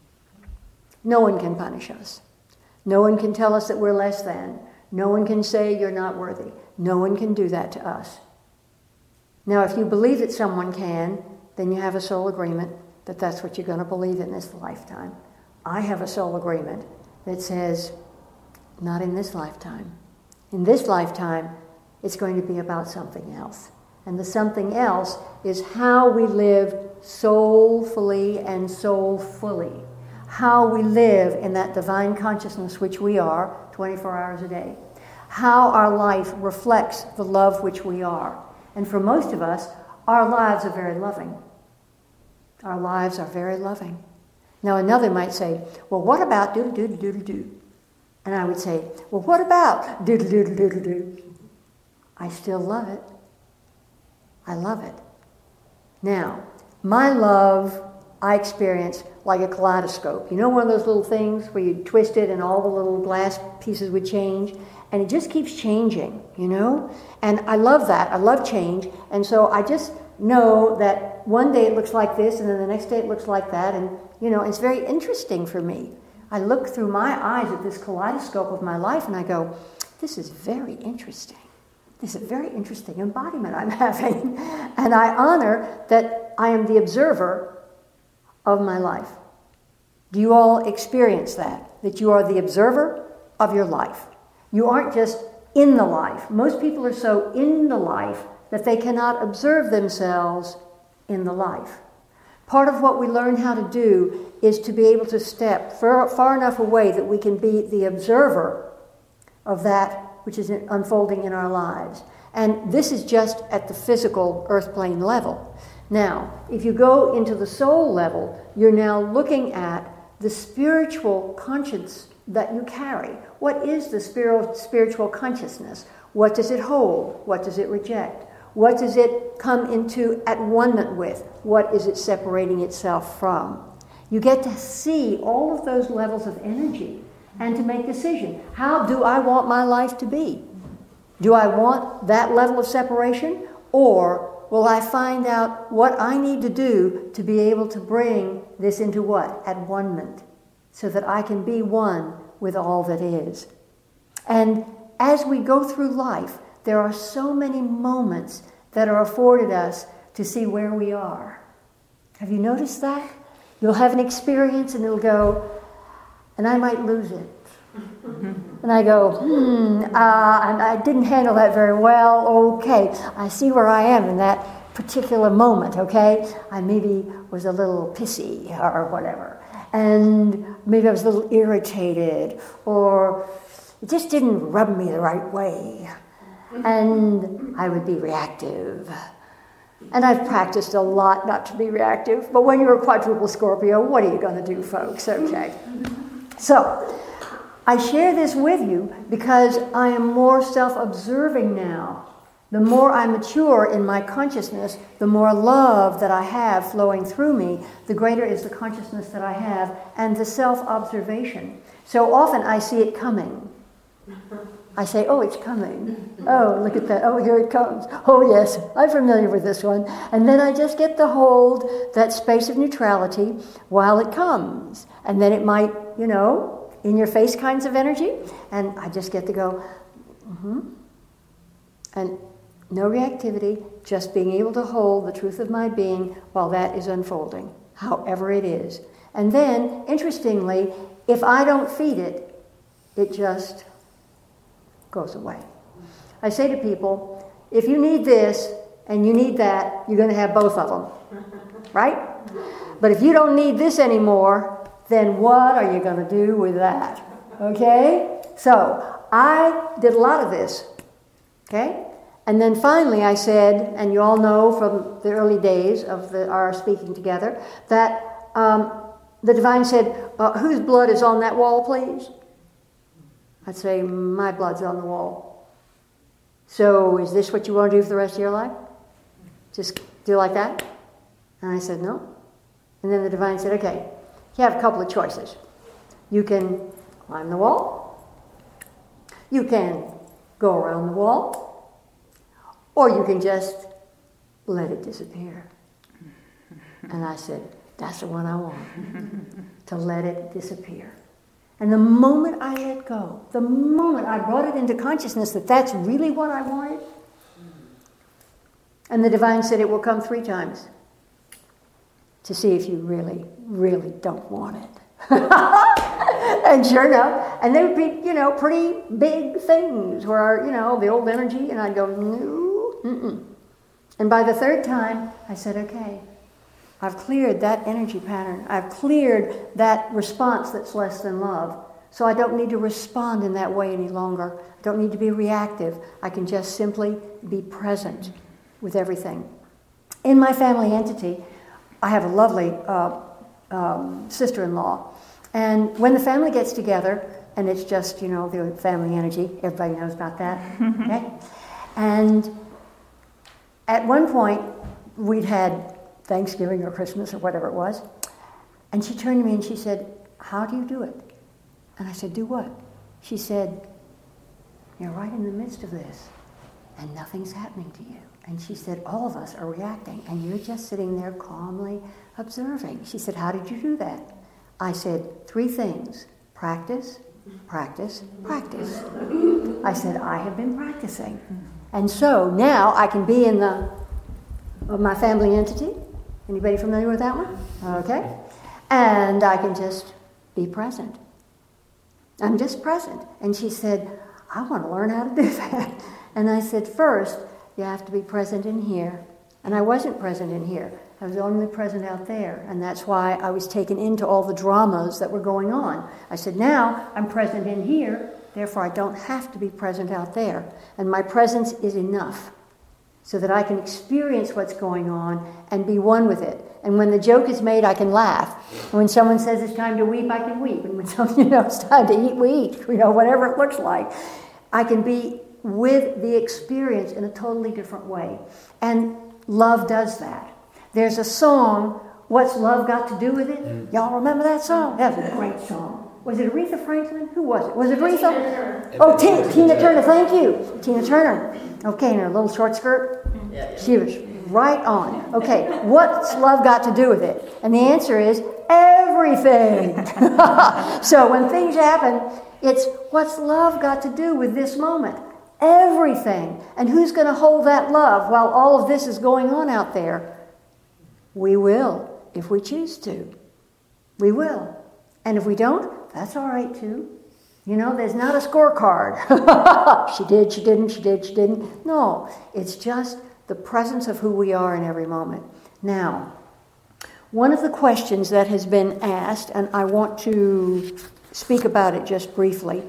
No one can punish us. No one can tell us that we're less than. No one can say you're not worthy. No one can do that to us. Now, if you believe that someone can, then you have a soul agreement that that's what you're going to believe in this lifetime. I have a soul agreement that says, not in this lifetime. In this lifetime, it's going to be about something else. And the something else is how we live soulfully and soulfully. how we live in that divine consciousness which we are twenty-four hours a day. How our life reflects the love which we are. And for most of us, our lives are very loving. Our lives are very loving. Now another might say, well, what about doodle-doodle-doodle-doo? And I would say, well, what about doodle-doodle-doodle-doo? I still love it. I love it. Now, my love, I experience like a kaleidoscope. You know one of those little things where you twist it and all the little glass pieces would change? And it just keeps changing, you know? And I love that. I love change. And so I just know that one day it looks like this and then the next day it looks like that. And, you know, it's very interesting for me. I look through my eyes at this kaleidoscope of my life and I go, this is very interesting. This is a very interesting embodiment I'm having. And I honor that I am the observer of my life. Do you all experience that? That you are the observer of your life? You aren't just in the life. Most people are so in the life that they cannot observe themselves in the life. Part of what we learn how to do is to be able to step far, far enough away that we can be the observer of that which is unfolding in our lives. And this is just at the physical earth plane level. Now, if you go into the soul level, you're now looking at the spiritual conscience that you carry. What is the spiritual consciousness? What does it hold? What does it reject? What does it come into at one-ment with? What is it separating itself from? You get to see all of those levels of energy and to make a decision. How do I want my life to be? Do I want that level of separation? Or will I find out what I need to do to be able to bring this into what? At one-ment. So that I can be one with all that is. And as we go through life, there are so many moments that are afforded us to see where we are. Have you noticed that? You'll have an experience and it'll go, and I might lose it. And I go, hmm, uh, and I didn't handle that very well. Okay, I see where I am in that particular moment, okay? I maybe was a little pissy or whatever. And maybe I was a little irritated, or it just didn't rub me the right way. And I would be reactive. And I've practiced a lot not to be reactive, but when you're a quadruple Scorpio, what are you going to do, folks? Okay. So, I share this with you because I am more self-observing now. The more I mature in my consciousness, the more love that I have flowing through me, the greater is the consciousness that I have and the self-observation. So often I see it coming. I say, oh, it's coming. Oh, look at that. Oh, here it comes. Oh, yes, I'm familiar with this one. And then I just get to hold that space of neutrality while it comes. And then it might, you know, in your face kinds of energy. And I just get to go, mm-hmm. And no reactivity, just being able to hold the truth of my being while that is unfolding, however it is. And then, interestingly, if I don't feed it, it just goes away. I say to people, if you need this and you need that, you're going to have both of them, right? But if you don't need this anymore, then what are you going to do with that? Okay? So, I did a lot of this, okay? And then finally I said, and you all know from the early days of the, our speaking together, that um, the divine said, uh, whose blood is on that wall, please? I'd say, my blood's on the wall. So is this what you want to do for the rest of your life? Just do like that? And I said, no. And then the divine said, okay, you have a couple of choices. You can climb the wall. You can go around the wall. Or you can just let it disappear. And I said, that's the one I want. To let it disappear. And the moment I let go, the moment I brought it into consciousness that that's really what I wanted, and the divine said it will come three times to see if you really, really don't want it. And sure enough, and they would be, you know, pretty big things where, you know, the old energy, and I'd go, no, mm-mm. And by the third time, I said, okay, I've cleared that energy pattern. I've cleared that response that's less than love. So I don't need to respond in that way any longer. I don't need to be reactive. I can just simply be present with everything. In my family entity, I have a lovely uh, um, sister-in-law. And when the family gets together, and it's just, you know, the family energy, everybody knows about that, okay? And at one point, we'd had Thanksgiving or Christmas or whatever it was, and she turned to me and she said, "How do you do it?" And I said, "Do what?" She said, "You're right in the midst of this, and nothing's happening to you." And she said, "All of us are reacting, and you're just sitting there calmly observing." She said, "How did you do that?" I said, "Three things: practice, practice, practice." I said, "I have been practicing." And so now I can be in the of my family entity. Anybody familiar with that one? Okay. And I can just be present. I'm just present. And she said, "I want to learn how to do that." And I said, "First, you have to be present in here." And I wasn't present in here. I was only present out there. And that's why I was taken into all the dramas that were going on. I said, now I'm present in here, therefore I don't have to be present out there. And my presence is enough so that I can experience what's going on and be one with it. And when the joke is made, I can laugh. And when someone says it's time to weep, I can weep. And when someone, you know, it's time to eat, we eat. You know, whatever it looks like. I can be with the experience in a totally different way. And love does that. There's a song, "What's Love Got to Do with It?" Mm. Y'all remember that song? That was a great song. Was it Aretha Franklin? Who was it? Was it Aretha? Tina oh, Tina, Tina Turner. Thank you. Tina Turner. Okay, in her little short skirt. Yeah, yeah. She was right on. Okay, what's love got to do with it? And the answer is everything. So when things happen, it's what's love got to do with this moment? Everything. And who's going to hold that love while all of this is going on out there? We will, if we choose to. We will. And if we don't, that's all right too. You know, there's not a scorecard. She did, she didn't, she did, she didn't. No, it's just the presence of who we are in every moment. Now, one of the questions that has been asked, and I want to speak about it just briefly,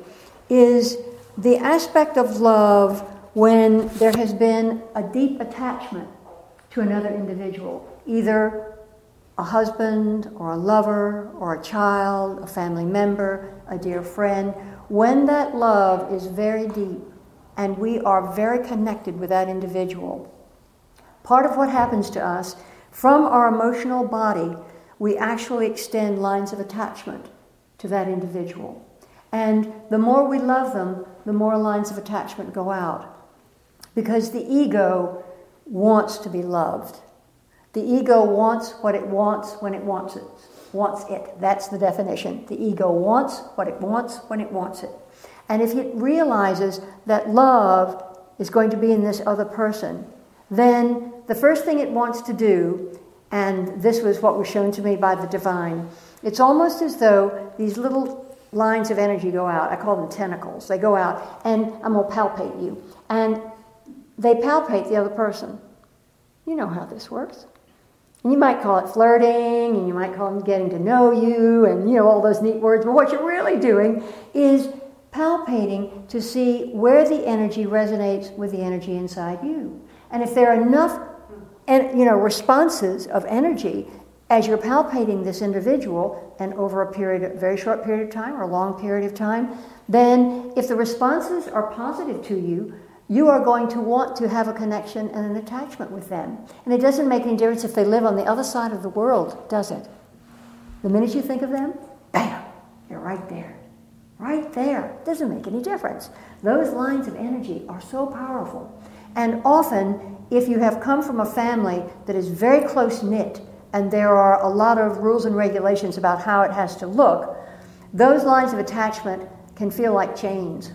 is the aspect of love when there has been a deep attachment to another individual, either a husband or a lover or a child, a family member, a dear friend. When that love is very deep and we are very connected with that individual, part of what happens to us, from our emotional body, we actually extend lines of attachment to that individual. And the more we love them, the more lines of attachment go out. Because the ego wants to be loved. The ego wants what it wants when it wants it. Wants it. That's the definition. The ego wants what it wants when it wants it. And if it realizes that love is going to be in this other person, then the first thing it wants to do, and this was what was shown to me by the divine, it's almost as though these little lines of energy go out. I call them tentacles. They go out, and I'm going to palpate you. And they palpate the other person. You know how this works. And you might call it flirting, and you might call them getting to know you, and you know all those neat words. But what you're really doing is palpating to see where the energy resonates with the energy inside you. And if there are enough, you know, responses of energy as you're palpating this individual, and over a period, a very short period of time or a long period of time, then if the responses are positive to you, you are going to want to have a connection and an attachment with them. And it doesn't make any difference if they live on the other side of the world, does it? The minute you think of them, bam, you're right there. Right there. It doesn't make any difference. Those lines of energy are so powerful. And often, if you have come from a family that is very close-knit, and there are a lot of rules and regulations about how it has to look, those lines of attachment can feel like chains.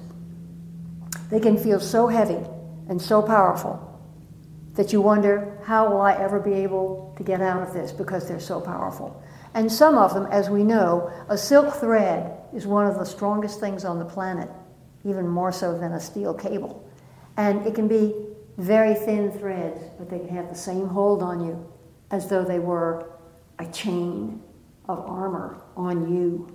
They can feel so heavy and so powerful that you wonder, how will I ever be able to get out of this, because they're so powerful. And some of them, as we know, a silk thread is one of the strongest things on the planet, even more so than a steel cable. And it can be very thin threads, but they can have the same hold on you as though they were a chain of armor on you.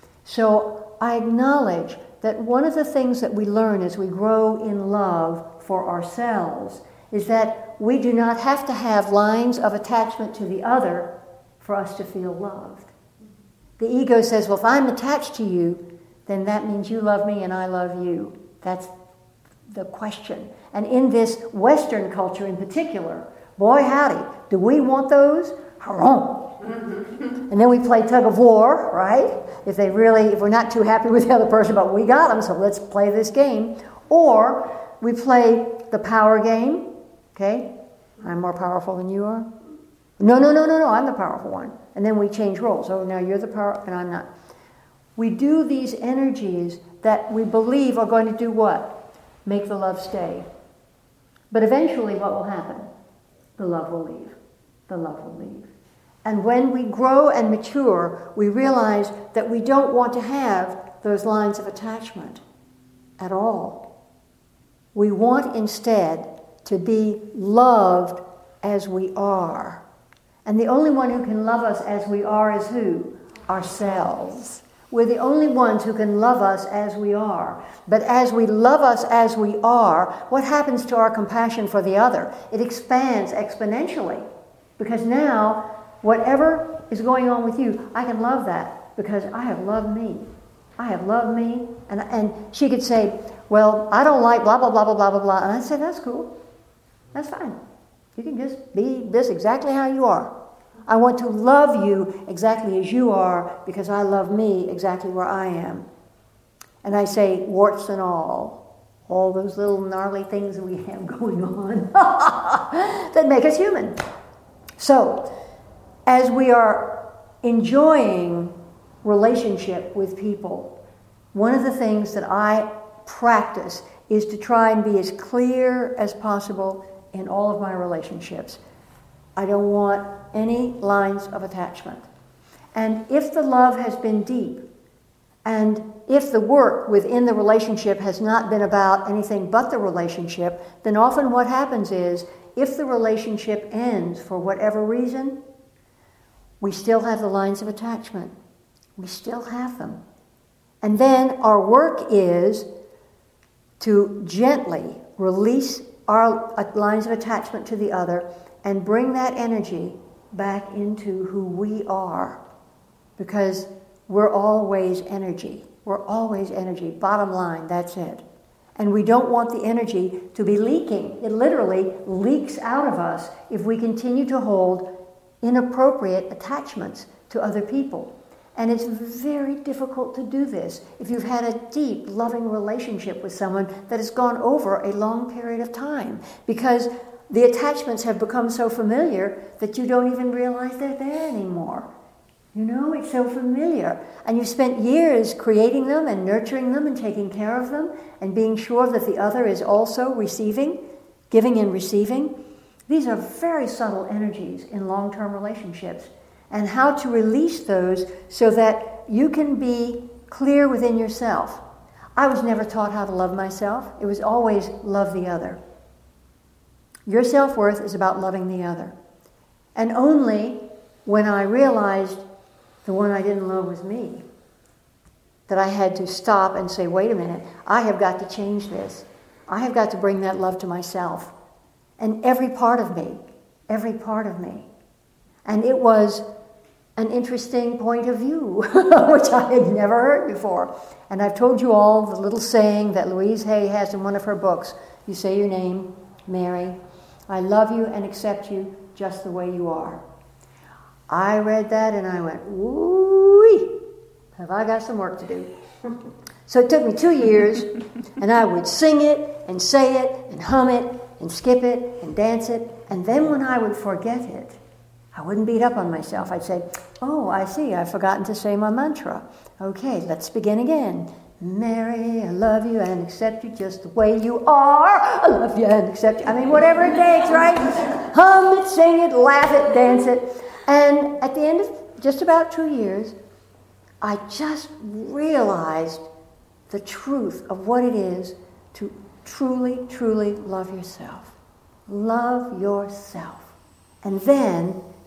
So I acknowledge that one of the things that we learn as we grow in love for ourselves is that we do not have to have lines of attachment to the other for us to feel loved. The ego says, well, if I'm attached to you, then that means you love me and I love you. That's the question. And in this Western culture in particular, boy howdy, do we want those? Haram. And then we play tug of war, right? If they really, if we're not too happy with the other person, but we got them, so let's play this game. Or we play the power game, okay? I'm more powerful than you are. No, no, no, no, no, I'm the powerful one. And then we change roles. Oh, now you're the power, and I'm not. We do these energies that we believe are going to do what? Make the love stay. But eventually what will happen? The love will leave. The love will leave. And when we grow and mature, we realize that we don't want to have those lines of attachment at all. We want instead to be loved as we are. And the only one who can love us as we are is who? Ourselves. We're the only ones who can love us as we are. But as we love us as we are, what happens to our compassion for the other? It expands exponentially. Because now, whatever is going on with you, I can love that because I have loved me. I have loved me. And, and she could say, well, I don't like blah, blah, blah, blah, blah, blah, blah. And I'd say, that's cool. That's fine. You can just be this exactly how you are. I want to love you exactly as you are because I love me exactly where I am. And I say, warts and all, all those little gnarly things that we have going on that make us human. So, as we are enjoying relationship with people, one of the things that I practice is to try and be as clear as possible in all of my relationships. I don't want any lines of attachment. And if the love has been deep, and if the work within the relationship has not been about anything but the relationship, then often what happens is, if the relationship ends for whatever reason, we still have the lines of attachment. We still have them. And then our work is to gently release our lines of attachment to the other and bring that energy back into who we are. Because we're always energy. We're always energy. Bottom line, that's it. And we don't want the energy to be leaking. It literally leaks out of us if we continue to hold inappropriate attachments to other people. And it's very difficult to do this if you've had a deep, loving relationship with someone that has gone over a long period of time. Because the attachments have become so familiar that you don't even realize they're there anymore. You know, it's so familiar. And you've spent years creating them and nurturing them and taking care of them and being sure that the other is also receiving, giving and receiving. These are very subtle energies in long-term relationships. And how to release those so that you can be clear within yourself. I was never taught how to love myself. It was always love the other. Your self-worth is about loving the other. And only when I realized the one I didn't love was me, that I had to stop and say, wait a minute, I have got to change this. I have got to bring that love to myself. And every part of me, every part of me. And it was an interesting point of view, which I had never heard before. And I've told you all the little saying that Louise Hay has in one of her books. You say your name, Mary. I love you and accept you just the way you are. I read that and I went, woo, have I got some work to do. So it took me two years, and I would sing it and say it and hum it and skip it and dance it. And then when I would forget it, I wouldn't beat up on myself. I'd say, oh, I see, I've forgotten to say my mantra. Okay, let's begin again. Mary, I love you and accept you just the way you are. I love you and accept you. I mean, whatever it takes, right? Hum it, sing it, laugh it, dance it. And at the end of just about two years, I just realized the truth of what it is to truly, truly love yourself. Love yourself. And then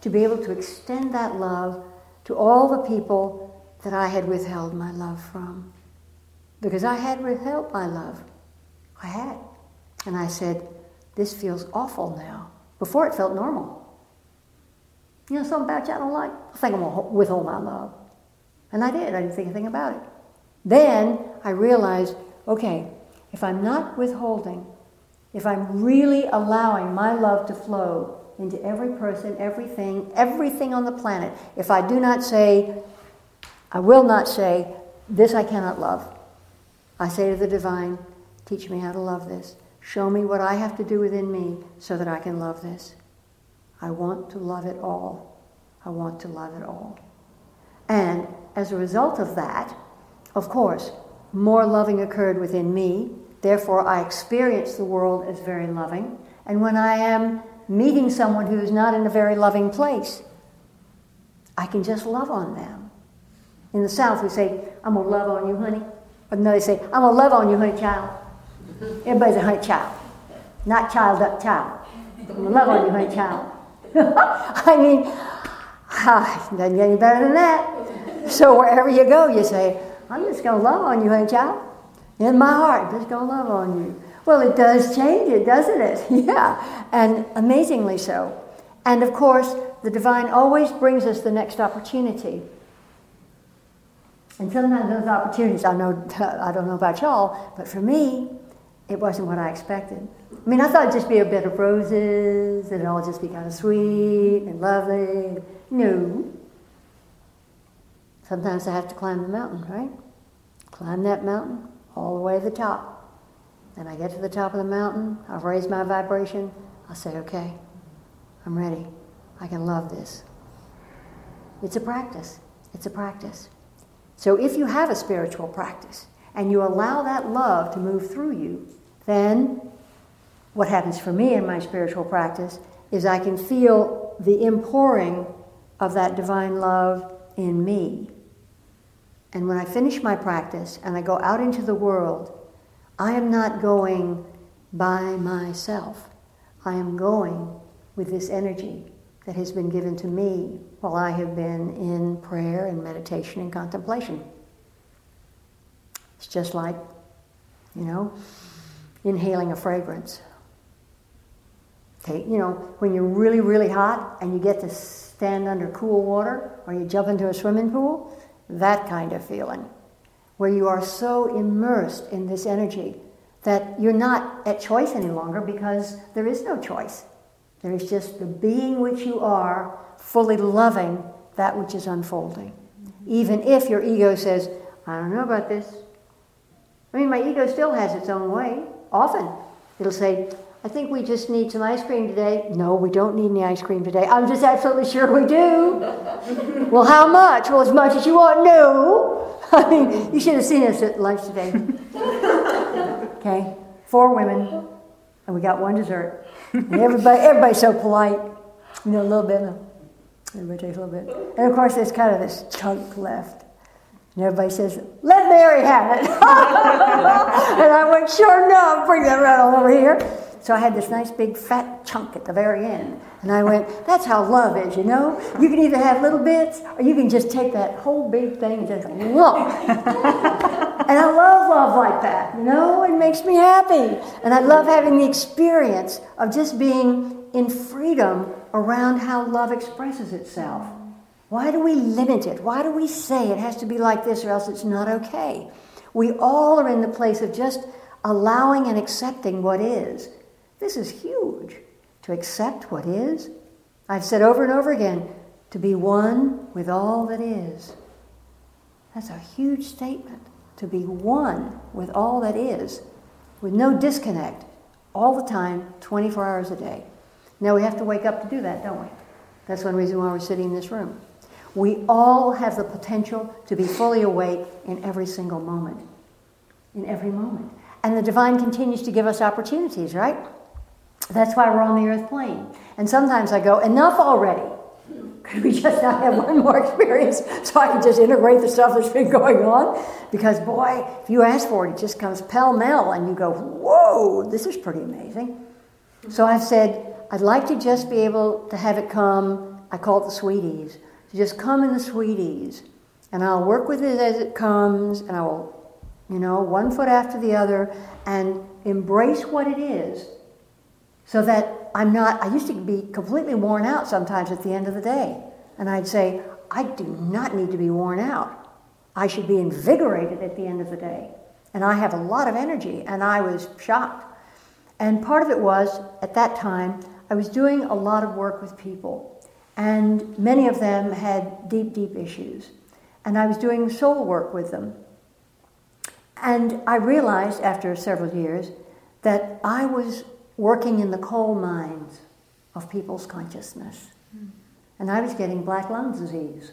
to be able to extend that love to all the people that I had withheld my love from. Because I had withheld my love. I had. And I said, this feels awful now. Before it felt normal. You know something about you I don't like? I think I'm going to withhold my love. And I did. I didn't think anything about it. Then I realized, okay, if I'm not withholding, if I'm really allowing my love to flow into every person, everything, everything on the planet, if I do not say, I will not say, this I cannot love. I say to the divine, teach me how to love this. Show me what I have to do within me so that I can love this. I want to love it all. I want to love it all. And as a result of that, of course, more loving occurred within me. Therefore, I experience the world as very loving. And when I am meeting someone who is not in a very loving place, I can just love on them. In the South, we say, I'm going to love on you, honey. Or no, they say, I'm going to love on you, honey child. Everybody's a honey child. Not child up child. I'm going to love on you, honey child. I mean, doesn't get any better than that. So wherever you go, you say, I'm just going to love on you, honey child. In my heart, I'm just going to love on you. Well, it does change it, doesn't it? Yeah, and amazingly so. And of course, the divine always brings us the next opportunity. And sometimes those opportunities, I know, I don't know about y'all, but for me, it wasn't what I expected. I mean, I thought it'd just be a bed of roses, and it'd all just be kind of sweet and lovely. No. Sometimes I have to climb the mountain, right? Climb that mountain all the way to the top. And I get to the top of the mountain, I've raised my vibration, I'll say, okay, I'm ready. I can love this. It's a practice. It's a practice. So if you have a spiritual practice and you allow that love to move through you, then what happens for me in my spiritual practice is I can feel the impouring of that divine love in me. And when I finish my practice and I go out into the world, I am not going by myself. I am going with this energy that has been given to me while I have been in prayer and meditation and contemplation. It's just like, you know, inhaling a fragrance. Okay, you know, when you're really, really hot and you get to stand under cool water or you jump into a swimming pool, that kind of feeling, where you are so immersed in this energy that you're not at choice any longer because there is no choice. There is just the being which you are, fully loving that which is unfolding. Even if your ego says, I don't know about this. I mean, my ego still has its own way. Often it'll say, I think we just need some ice cream today. No, we don't need any ice cream today. I'm just absolutely sure we do. Well, how much? Well, as much as you want. No. I mean, you should have seen us at lunch today. Okay, four women, and we got one dessert. And everybody, everybody's so polite. You know, a little bit. Everybody takes a little bit. And of course, there's kind of this chunk left. And everybody says, let Mary have it. And I went, sure enough, bring that right on over here. So I had this nice big fat chunk at the very end. And I went, that's how love is, you know? You can either have little bits, or you can just take that whole big thing and just lump. And I love love like that, you know? It makes me happy. And I love having the experience of just being in freedom around how love expresses itself. Why do we limit it? Why do we say it has to be like this or else it's not okay? We all are in the place of just allowing and accepting what is. This is huge, to accept what is. I've said over and over again, to be one with all that is. That's a huge statement, to be one with all that is, with no disconnect, all the time, twenty-four hours a day. Now we have to wake up to do that, don't we? That's one reason why we're sitting in this room. We all have the potential to be fully awake in every single moment. In every moment. And the divine continues to give us opportunities, right? That's why we're on the earth plane. And sometimes I go, enough already. Could we just not have one more experience so I can just integrate the stuff that's been going on? Because boy, if you ask for it, it just comes pell-mell and you go, whoa, this is pretty amazing. So I've said, I'd like to just be able to have it come I call it the sweet ease, to just come in the sweet ease. And I'll work with it as it comes, and I will, you know, one foot after the other, and embrace what it is, so that I'm not, I used to be completely worn out sometimes at the end of the day. And I'd say, I do not need to be worn out. I should be invigorated at the end of the day. And I have a lot of energy, and I was shocked. And part of it was, at that time, I was doing a lot of work with people, and many of them had deep, deep issues. And I was doing soul work with them. And I realized after several years that I was working in the coal mines of people's consciousness. And I was getting black lung disease.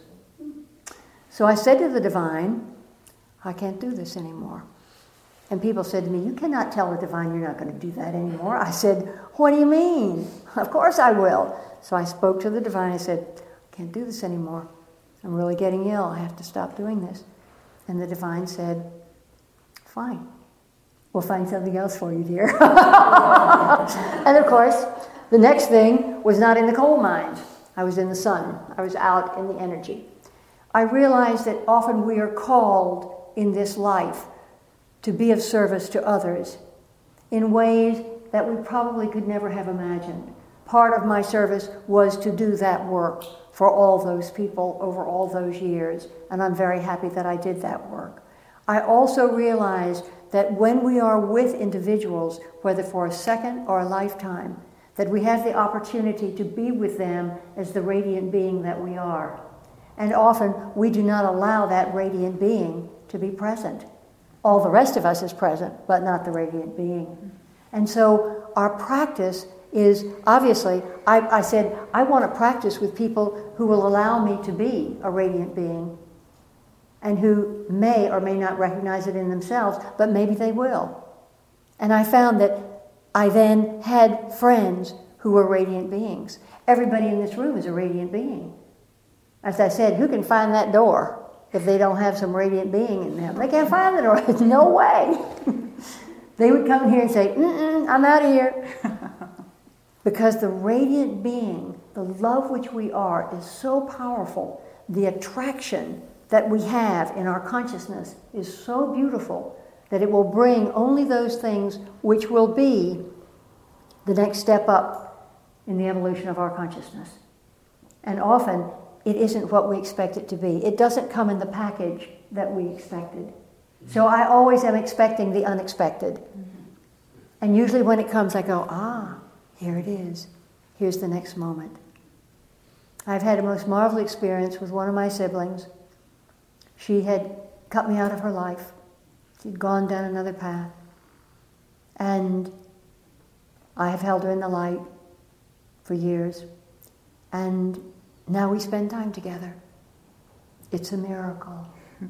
So I said to the divine, I can't do this anymore. And people said to me, you cannot tell the divine you're not going to do that anymore. I said, what do you mean? Of course I will. So I spoke to the divine. I said, I can't do this anymore. I'm really getting ill. I have to stop doing this. And the divine said, fine. We'll find something else for you, dear. And of course, the next thing was not in the coal mines. I was in the sun. I was out in the energy. I realized that often we are called in this life to be of service to others in ways that we probably could never have imagined. Part of my service was to do that work for all those people over all those years, and I'm very happy that I did that work. I also realized that when we are with individuals, whether for a second or a lifetime, that we have the opportunity to be with them as the radiant being that we are. And often we do not allow that radiant being to be present. All the rest of us is present, but not the radiant being. And so our practice is, obviously, I, I said, I want to practice with people who will allow me to be a radiant being, and who may or may not recognize it in themselves, but maybe they will. And I found that I then had friends who were radiant beings. Everybody in this room is a radiant being. As I said, who can find that door if they don't have some radiant being in them? They can't find the door. No way. They would come here and say, mm-mm, I'm out of here. Because the radiant being, the love which we are, is so powerful. The attraction that we have in our consciousness is so beautiful that it will bring only those things which will be the next step up in the evolution of our consciousness. And often, it isn't what we expect it to be. It doesn't come in the package that we expected. So I always am expecting the unexpected. And usually when it comes, I go, ah, here it is. Here's the next moment. I've had a most marvelous experience with one of my siblings. She had cut me out of her life. She'd gone down another path. And I have held her in the light for years. And now we spend time together. It's a miracle.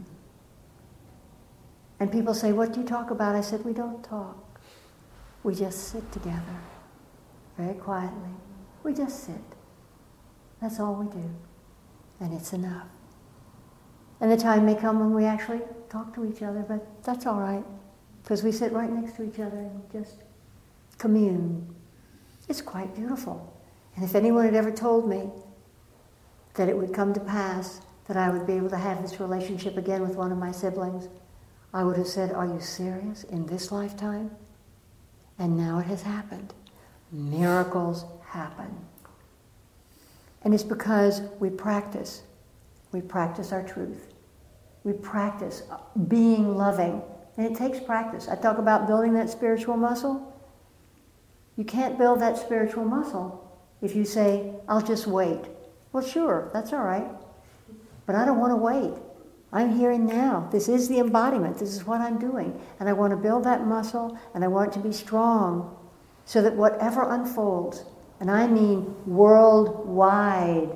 And people say, what do you talk about? I said, we don't talk. We just sit together, very quietly. We just sit. That's all we do. And it's enough. And the time may come when we actually talk to each other, but that's all right, because we sit right next to each other and just commune. It's quite beautiful. And if anyone had ever told me that it would come to pass that I would be able to have this relationship again with one of my siblings, I would have said, are you serious? In this lifetime? And now it has happened. Miracles happen. And it's because we practice. We practice our truth. We practice being loving. And it takes practice. I talk about building that spiritual muscle. You can't build that spiritual muscle if you say, I'll just wait. Well, sure, that's all right. But I don't want to wait. I'm here and now. This is the embodiment. This is what I'm doing. And I want to build that muscle, and I want it to be strong so that whatever unfolds, and I mean worldwide.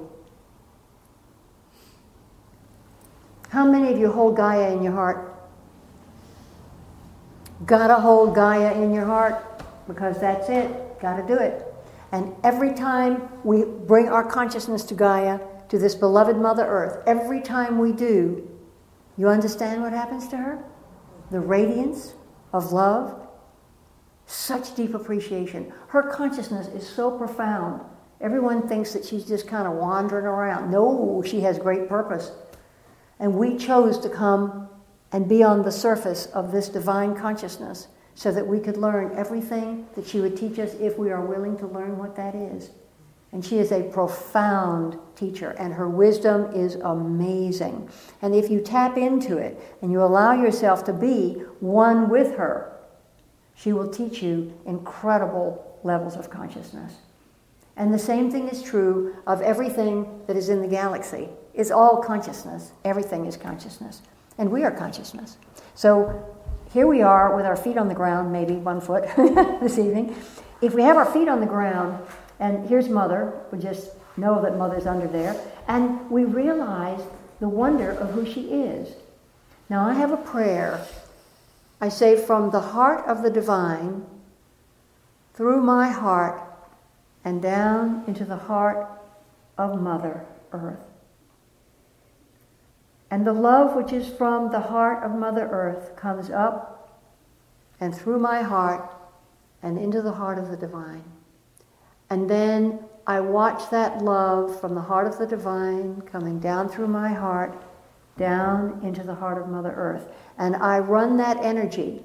How many of you hold Gaia in your heart? Gotta hold Gaia in your heart, because that's it. Gotta do it. And every time we bring our consciousness to Gaia, to this beloved Mother Earth, every time we do, you understand what happens to her? The radiance of love, such deep appreciation. Her consciousness is so profound Everyone thinks that she's just kind of wandering around. No, she has great purpose. And we chose to come and be on the surface of this divine consciousness so that we could learn everything that she would teach us if we are willing to learn what that is. And she is a profound teacher, and her wisdom is amazing. And if you tap into it and you allow yourself to be one with her, she will teach you incredible levels of consciousness. And the same thing is true of everything that is in the galaxy. It's all consciousness. Everything is consciousness. And we are consciousness. So here we are with our feet on the ground, maybe one foot this evening. If we have our feet on the ground, and here's Mother, we just know that Mother's under there, and we realize the wonder of who she is. Now I have a prayer. I say, from the heart of the divine, through my heart, and down into the heart of Mother Earth. And the love which is from the heart of Mother Earth comes up and through my heart and into the heart of the divine. And then I watch that love from the heart of the divine coming down through my heart, down into the heart of Mother Earth. And I run that energy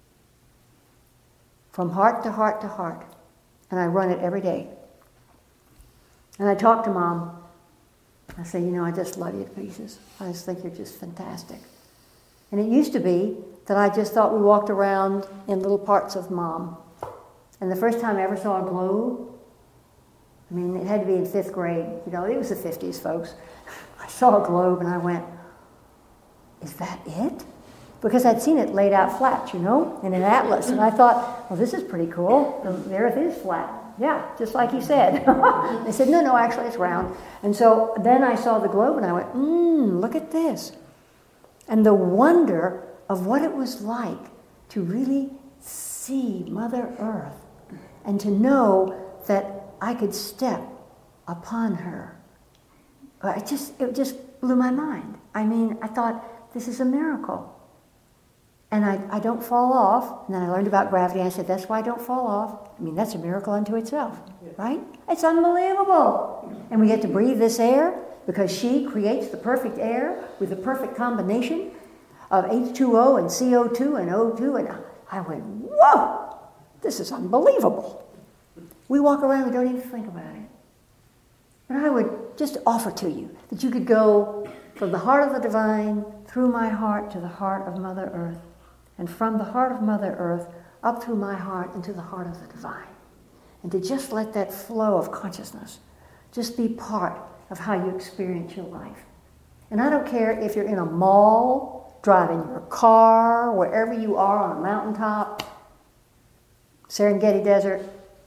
from heart to heart to heart. And I run it every day. And I talk to Mom. I say, you know, I just love you to pieces. I just think you're just fantastic. And it used to be that I just thought we walked around in little parts of Mom. And the first time I ever saw a globe, I mean, it had to be in fifth grade. You know, it was the fifties, folks. I saw a globe and I went, is that it? Because I'd seen it laid out flat, you know, in an atlas. And I thought, well, this is pretty cool. The, the Earth is flat. Yeah, just like he said. They said, no, no, actually it's round. And so then I saw the globe and I went, mmm, look at this. And the wonder of what it was like to really see Mother Earth and to know that I could step upon her. It just, it just blew my mind. I mean, I thought, this is a miracle. And I, I don't fall off. And then I learned about gravity. And I said, that's why I don't fall off. I mean, that's a miracle unto itself, right? It's unbelievable. And we get to breathe this air because she creates the perfect air with the perfect combination of H two O and C O two and O two. And I went, whoa, this is unbelievable. We walk around and don't even think about it. But I would just offer to you that you could go from the heart of the divine through my heart to the heart of Mother Earth, and from the heart of Mother Earth up through my heart into the heart of the divine. And to just let that flow of consciousness just be part of how you experience your life. And I don't care if you're in a mall, driving your car, wherever you are on a mountaintop, Serengeti Desert,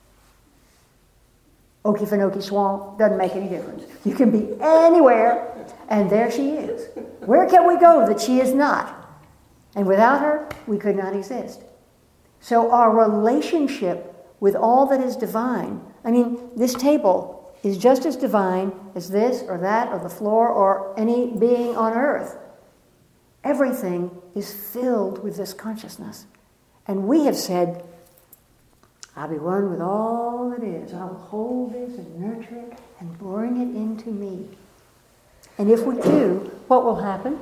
Okefenokee Swamp, doesn't make any difference. You can be anywhere, and there she is. Where can we go that she is not? And without her, we could not exist. So our relationship with all that is divine, I mean, this table is just as divine as this or that or the floor or any being on earth. Everything is filled with this consciousness. And we have said, I'll be one with all that is. I'll hold this and nurture it and bring it into me. And if we do, what will happen?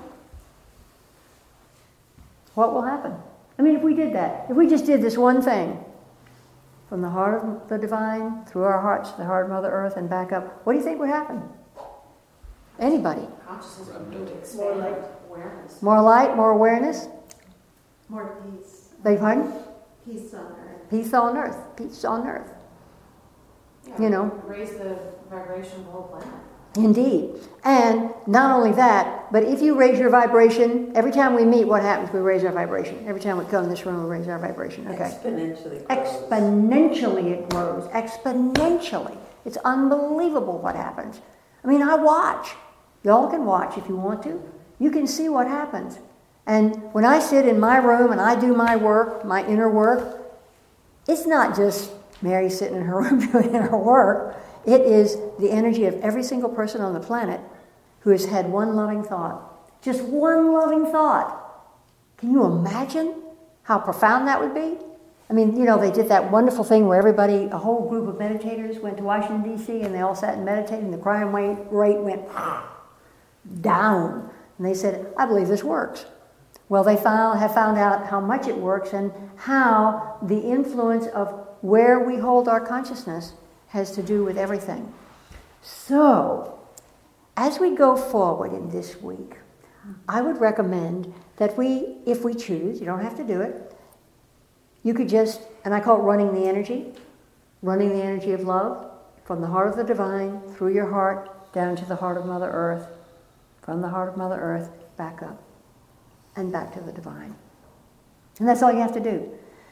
What will happen? I mean, if we did that, if we just did this one thing, from the heart of the divine, through our hearts to the heart of Mother Earth and back up, what do you think would happen? Anybody? Consciousness would need to expand. More light, awareness. More light, more awareness? More peace. Beg your pardon? Peace on earth. Peace on earth. Peace on earth. Yeah, You know. raise the vibration of the whole planet. Indeed. And not only that, but if you raise your vibration, every time we meet, what happens? We raise our vibration. Every time we come in this room, we raise our vibration. Okay. Exponentially grows. Exponentially it grows. Exponentially. It's unbelievable what happens. I mean, I watch. Y'all can watch if you want to. You can see what happens. And when I sit in my room and I do my work, my inner work, it's not just Mary sitting in her room doing her work. It is the energy of every single person on the planet who has had one loving thought. Just one loving thought. Can you imagine how profound that would be? I mean, you know, they did that wonderful thing where everybody, a whole group of meditators went to Washington, D C, and they all sat and meditated, and the crime rate rate went down. And they said, I believe this works. Well, they found, have found out how much it works and how the influence of where we hold our consciousness has to do with everything. So, as we go forward in this week, I would recommend that we, if we choose, you don't have to do it, you could just, and I call it running the energy, running the energy of love from the heart of the divine, through your heart, down to the heart of Mother Earth, from the heart of Mother Earth, back up, and back to the divine. And that's all you have to do.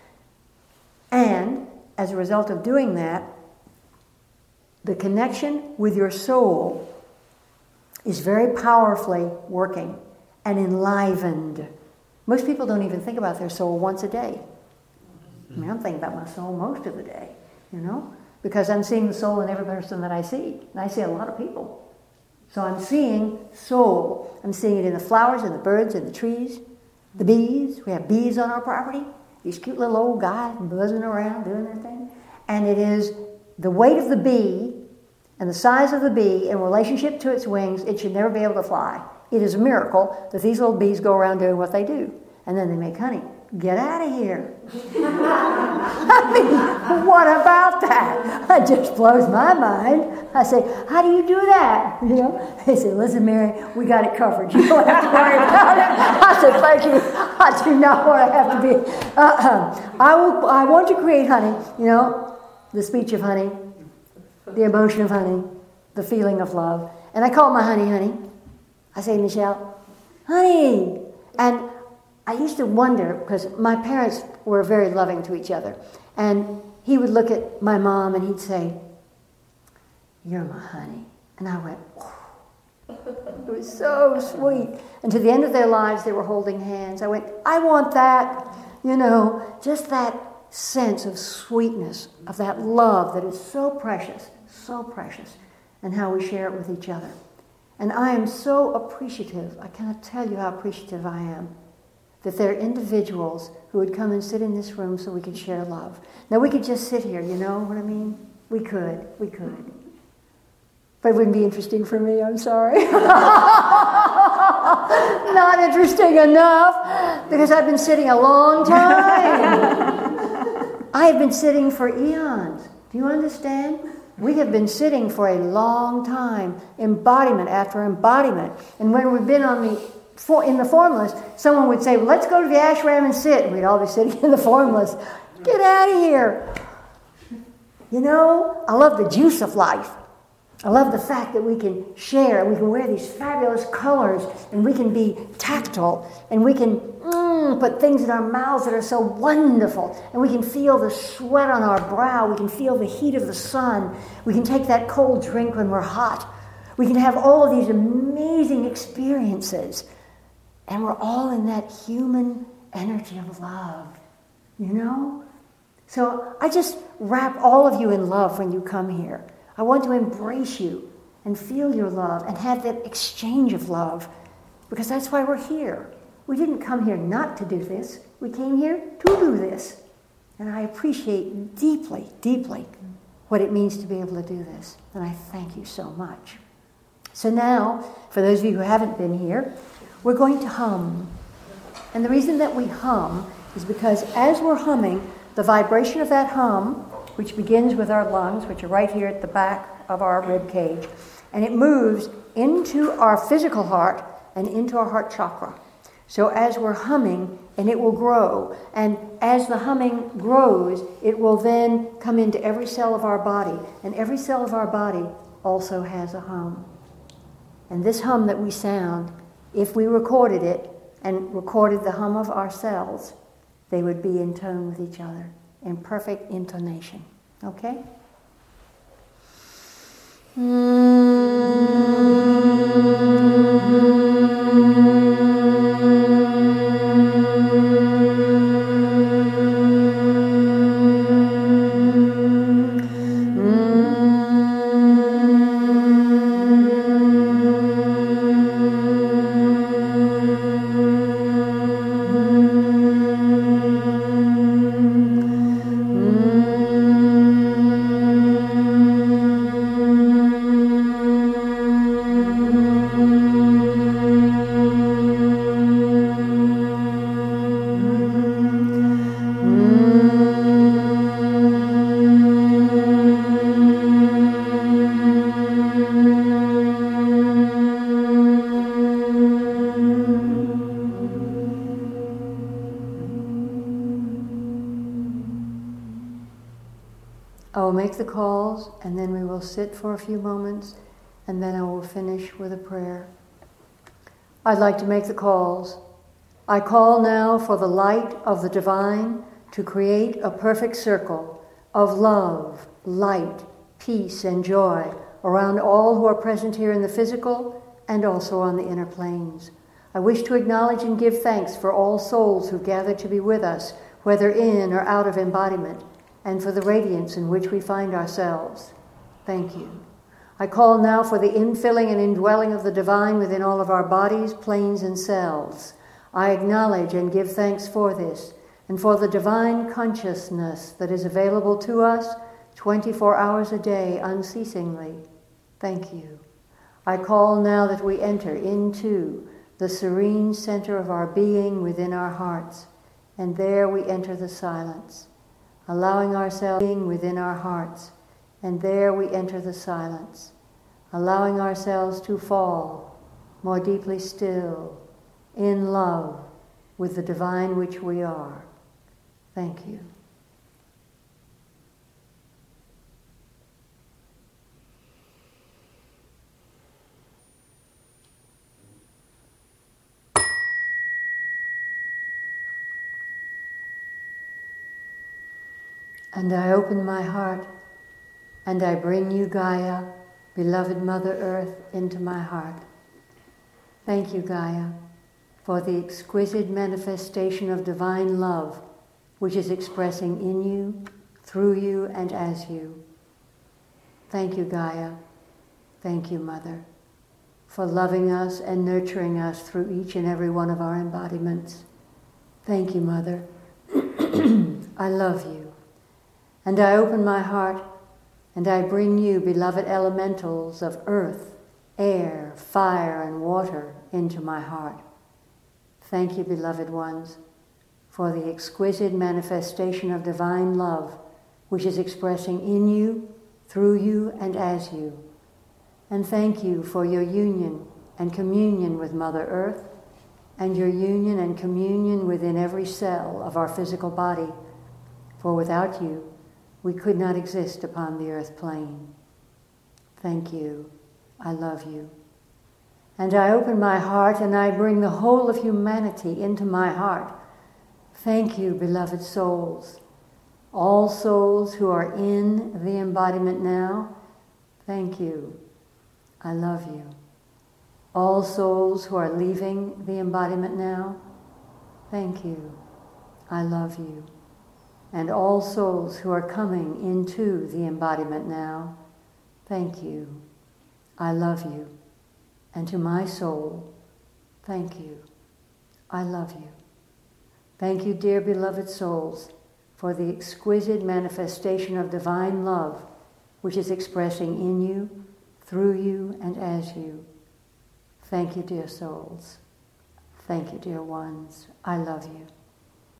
And as a result of doing that, the connection with your soul is very powerfully working and enlivened. Most people don't even think about their soul once a day. I mean, I'm thinking about my soul most of the day, you know, because I'm seeing the soul in every person that I see. And I see a lot of people. So I'm seeing soul. I'm seeing it in the flowers and the birds and the trees, the bees. We have bees on our property. These cute little old guys buzzing around doing their thing. And it is the weight of the bee and the size of the bee in relationship to its wings. It should never be able to fly. It is a miracle that these little bees go around doing what they do. And then they make honey. Get out of here. I mean, what about that? That just blows my mind. I say, how do you do that? You know, they say, listen, Mary, we got it covered. You don't have to worry about it. I said, thank you. I do not want to have to be. Uh-uh. I will. I want to create honey. You know, the speech of honey, the emotion of honey, the feeling of love. And I call my honey, honey. I say, Michelle, honey. And I used to wonder, because my parents were very loving to each other, and he would look at my mom and he'd say, you're my honey. And I went, oh. It was so sweet. And to the end of their lives, they were holding hands. I went, I want that, you know, just that sense of sweetness, of that love that is so precious, so precious, and how we share it with each other. And I am so appreciative, I cannot tell you how appreciative I am, that there are individuals who would come and sit in this room so we could share love. Now, we could just sit here, you know what I mean? We could, we could. But it wouldn't be interesting for me, I'm sorry. Not interesting enough, because I've been sitting a long time. I have been sitting for eons. Do you understand? We have been sitting for a long time, embodiment after embodiment. And when we've been on the For, in the formless, someone would say, well, let's go to the ashram and sit. And we'd all be sitting in the formless. Get out of here. You know, I love the juice of life. I love the fact that we can share, and we can wear these fabulous colors, and we can be tactile, and we can mm, put things in our mouths that are so wonderful, and we can feel the sweat on our brow. We can feel the heat of the sun. We can take that cold drink when we're hot. We can have all of these amazing experiences. And we're all in that human energy of love, you know? So I just wrap all of you in love when you come here. I want to embrace you and feel your love and have that exchange of love, because that's why we're here. We didn't come here not to do this. We came here to do this. And I appreciate deeply, deeply what it means to be able to do this. And I thank you so much. So now, for those of you who haven't been here, we're going to hum. And the reason that we hum is because as we're humming, the vibration of that hum, which begins with our lungs, which are right here at the back of our rib cage, and it moves into our physical heart and into our heart chakra. So as we're humming, and it will grow, and as the humming grows, it will then come into every cell of our body, and every cell of our body also has a hum. And this hum that we sound, if we recorded it and recorded the hum of our cells, they would be in tone with each other, in perfect intonation. Okay? the calls, and then we will sit for a few moments, and then I will finish with a prayer. I'd like to make the calls. I call now for the light of the divine to create a perfect circle of love, light, peace, and joy around all who are present here in the physical and also on the inner planes. I wish to acknowledge and give thanks for all souls who gather to be with us, whether in or out of embodiment, and for the radiance in which we find ourselves. Thank you. I call now for the infilling and indwelling of the divine within all of our bodies, planes, and cells. I acknowledge and give thanks for this, and for the divine consciousness that is available to us twenty-four hours a day unceasingly. Thank you. I call now that we enter into the serene center of our being within our hearts, and there we enter the silence, allowing ourselves being within our hearts, and there we enter the silence, allowing ourselves to fall more deeply still, in love with the divine which we are. Thank you. And I open my heart, and I bring you, Gaia, beloved Mother Earth, into my heart. Thank you, Gaia, for the exquisite manifestation of divine love, which is expressing in you, through you, and as you. Thank you, Gaia. Thank you, Mother, for loving us and nurturing us through each and every one of our embodiments. Thank you, Mother. I love you. And I open my heart, and I bring you, beloved elementals of earth, air, fire, and water, into my heart. Thank you, beloved ones, for the exquisite manifestation of divine love, which is expressing in you, through you, and as you. And thank you for your union and communion with Mother Earth, and your union and communion within every cell of our physical body, for without you, we could not exist upon the earth plane. Thank you. I love you. And I open my heart and I bring the whole of humanity into my heart. Thank you, beloved souls. All souls who are in the embodiment now, thank you. I love you. All souls who are leaving the embodiment now, thank you. I love you. And all souls who are coming into the embodiment now, thank you. I love you. And to my soul, thank you. I love you. Thank you, dear beloved souls, for the exquisite manifestation of divine love, which is expressing in you, through you, and as you. Thank you, dear souls. Thank you, dear ones. I love you.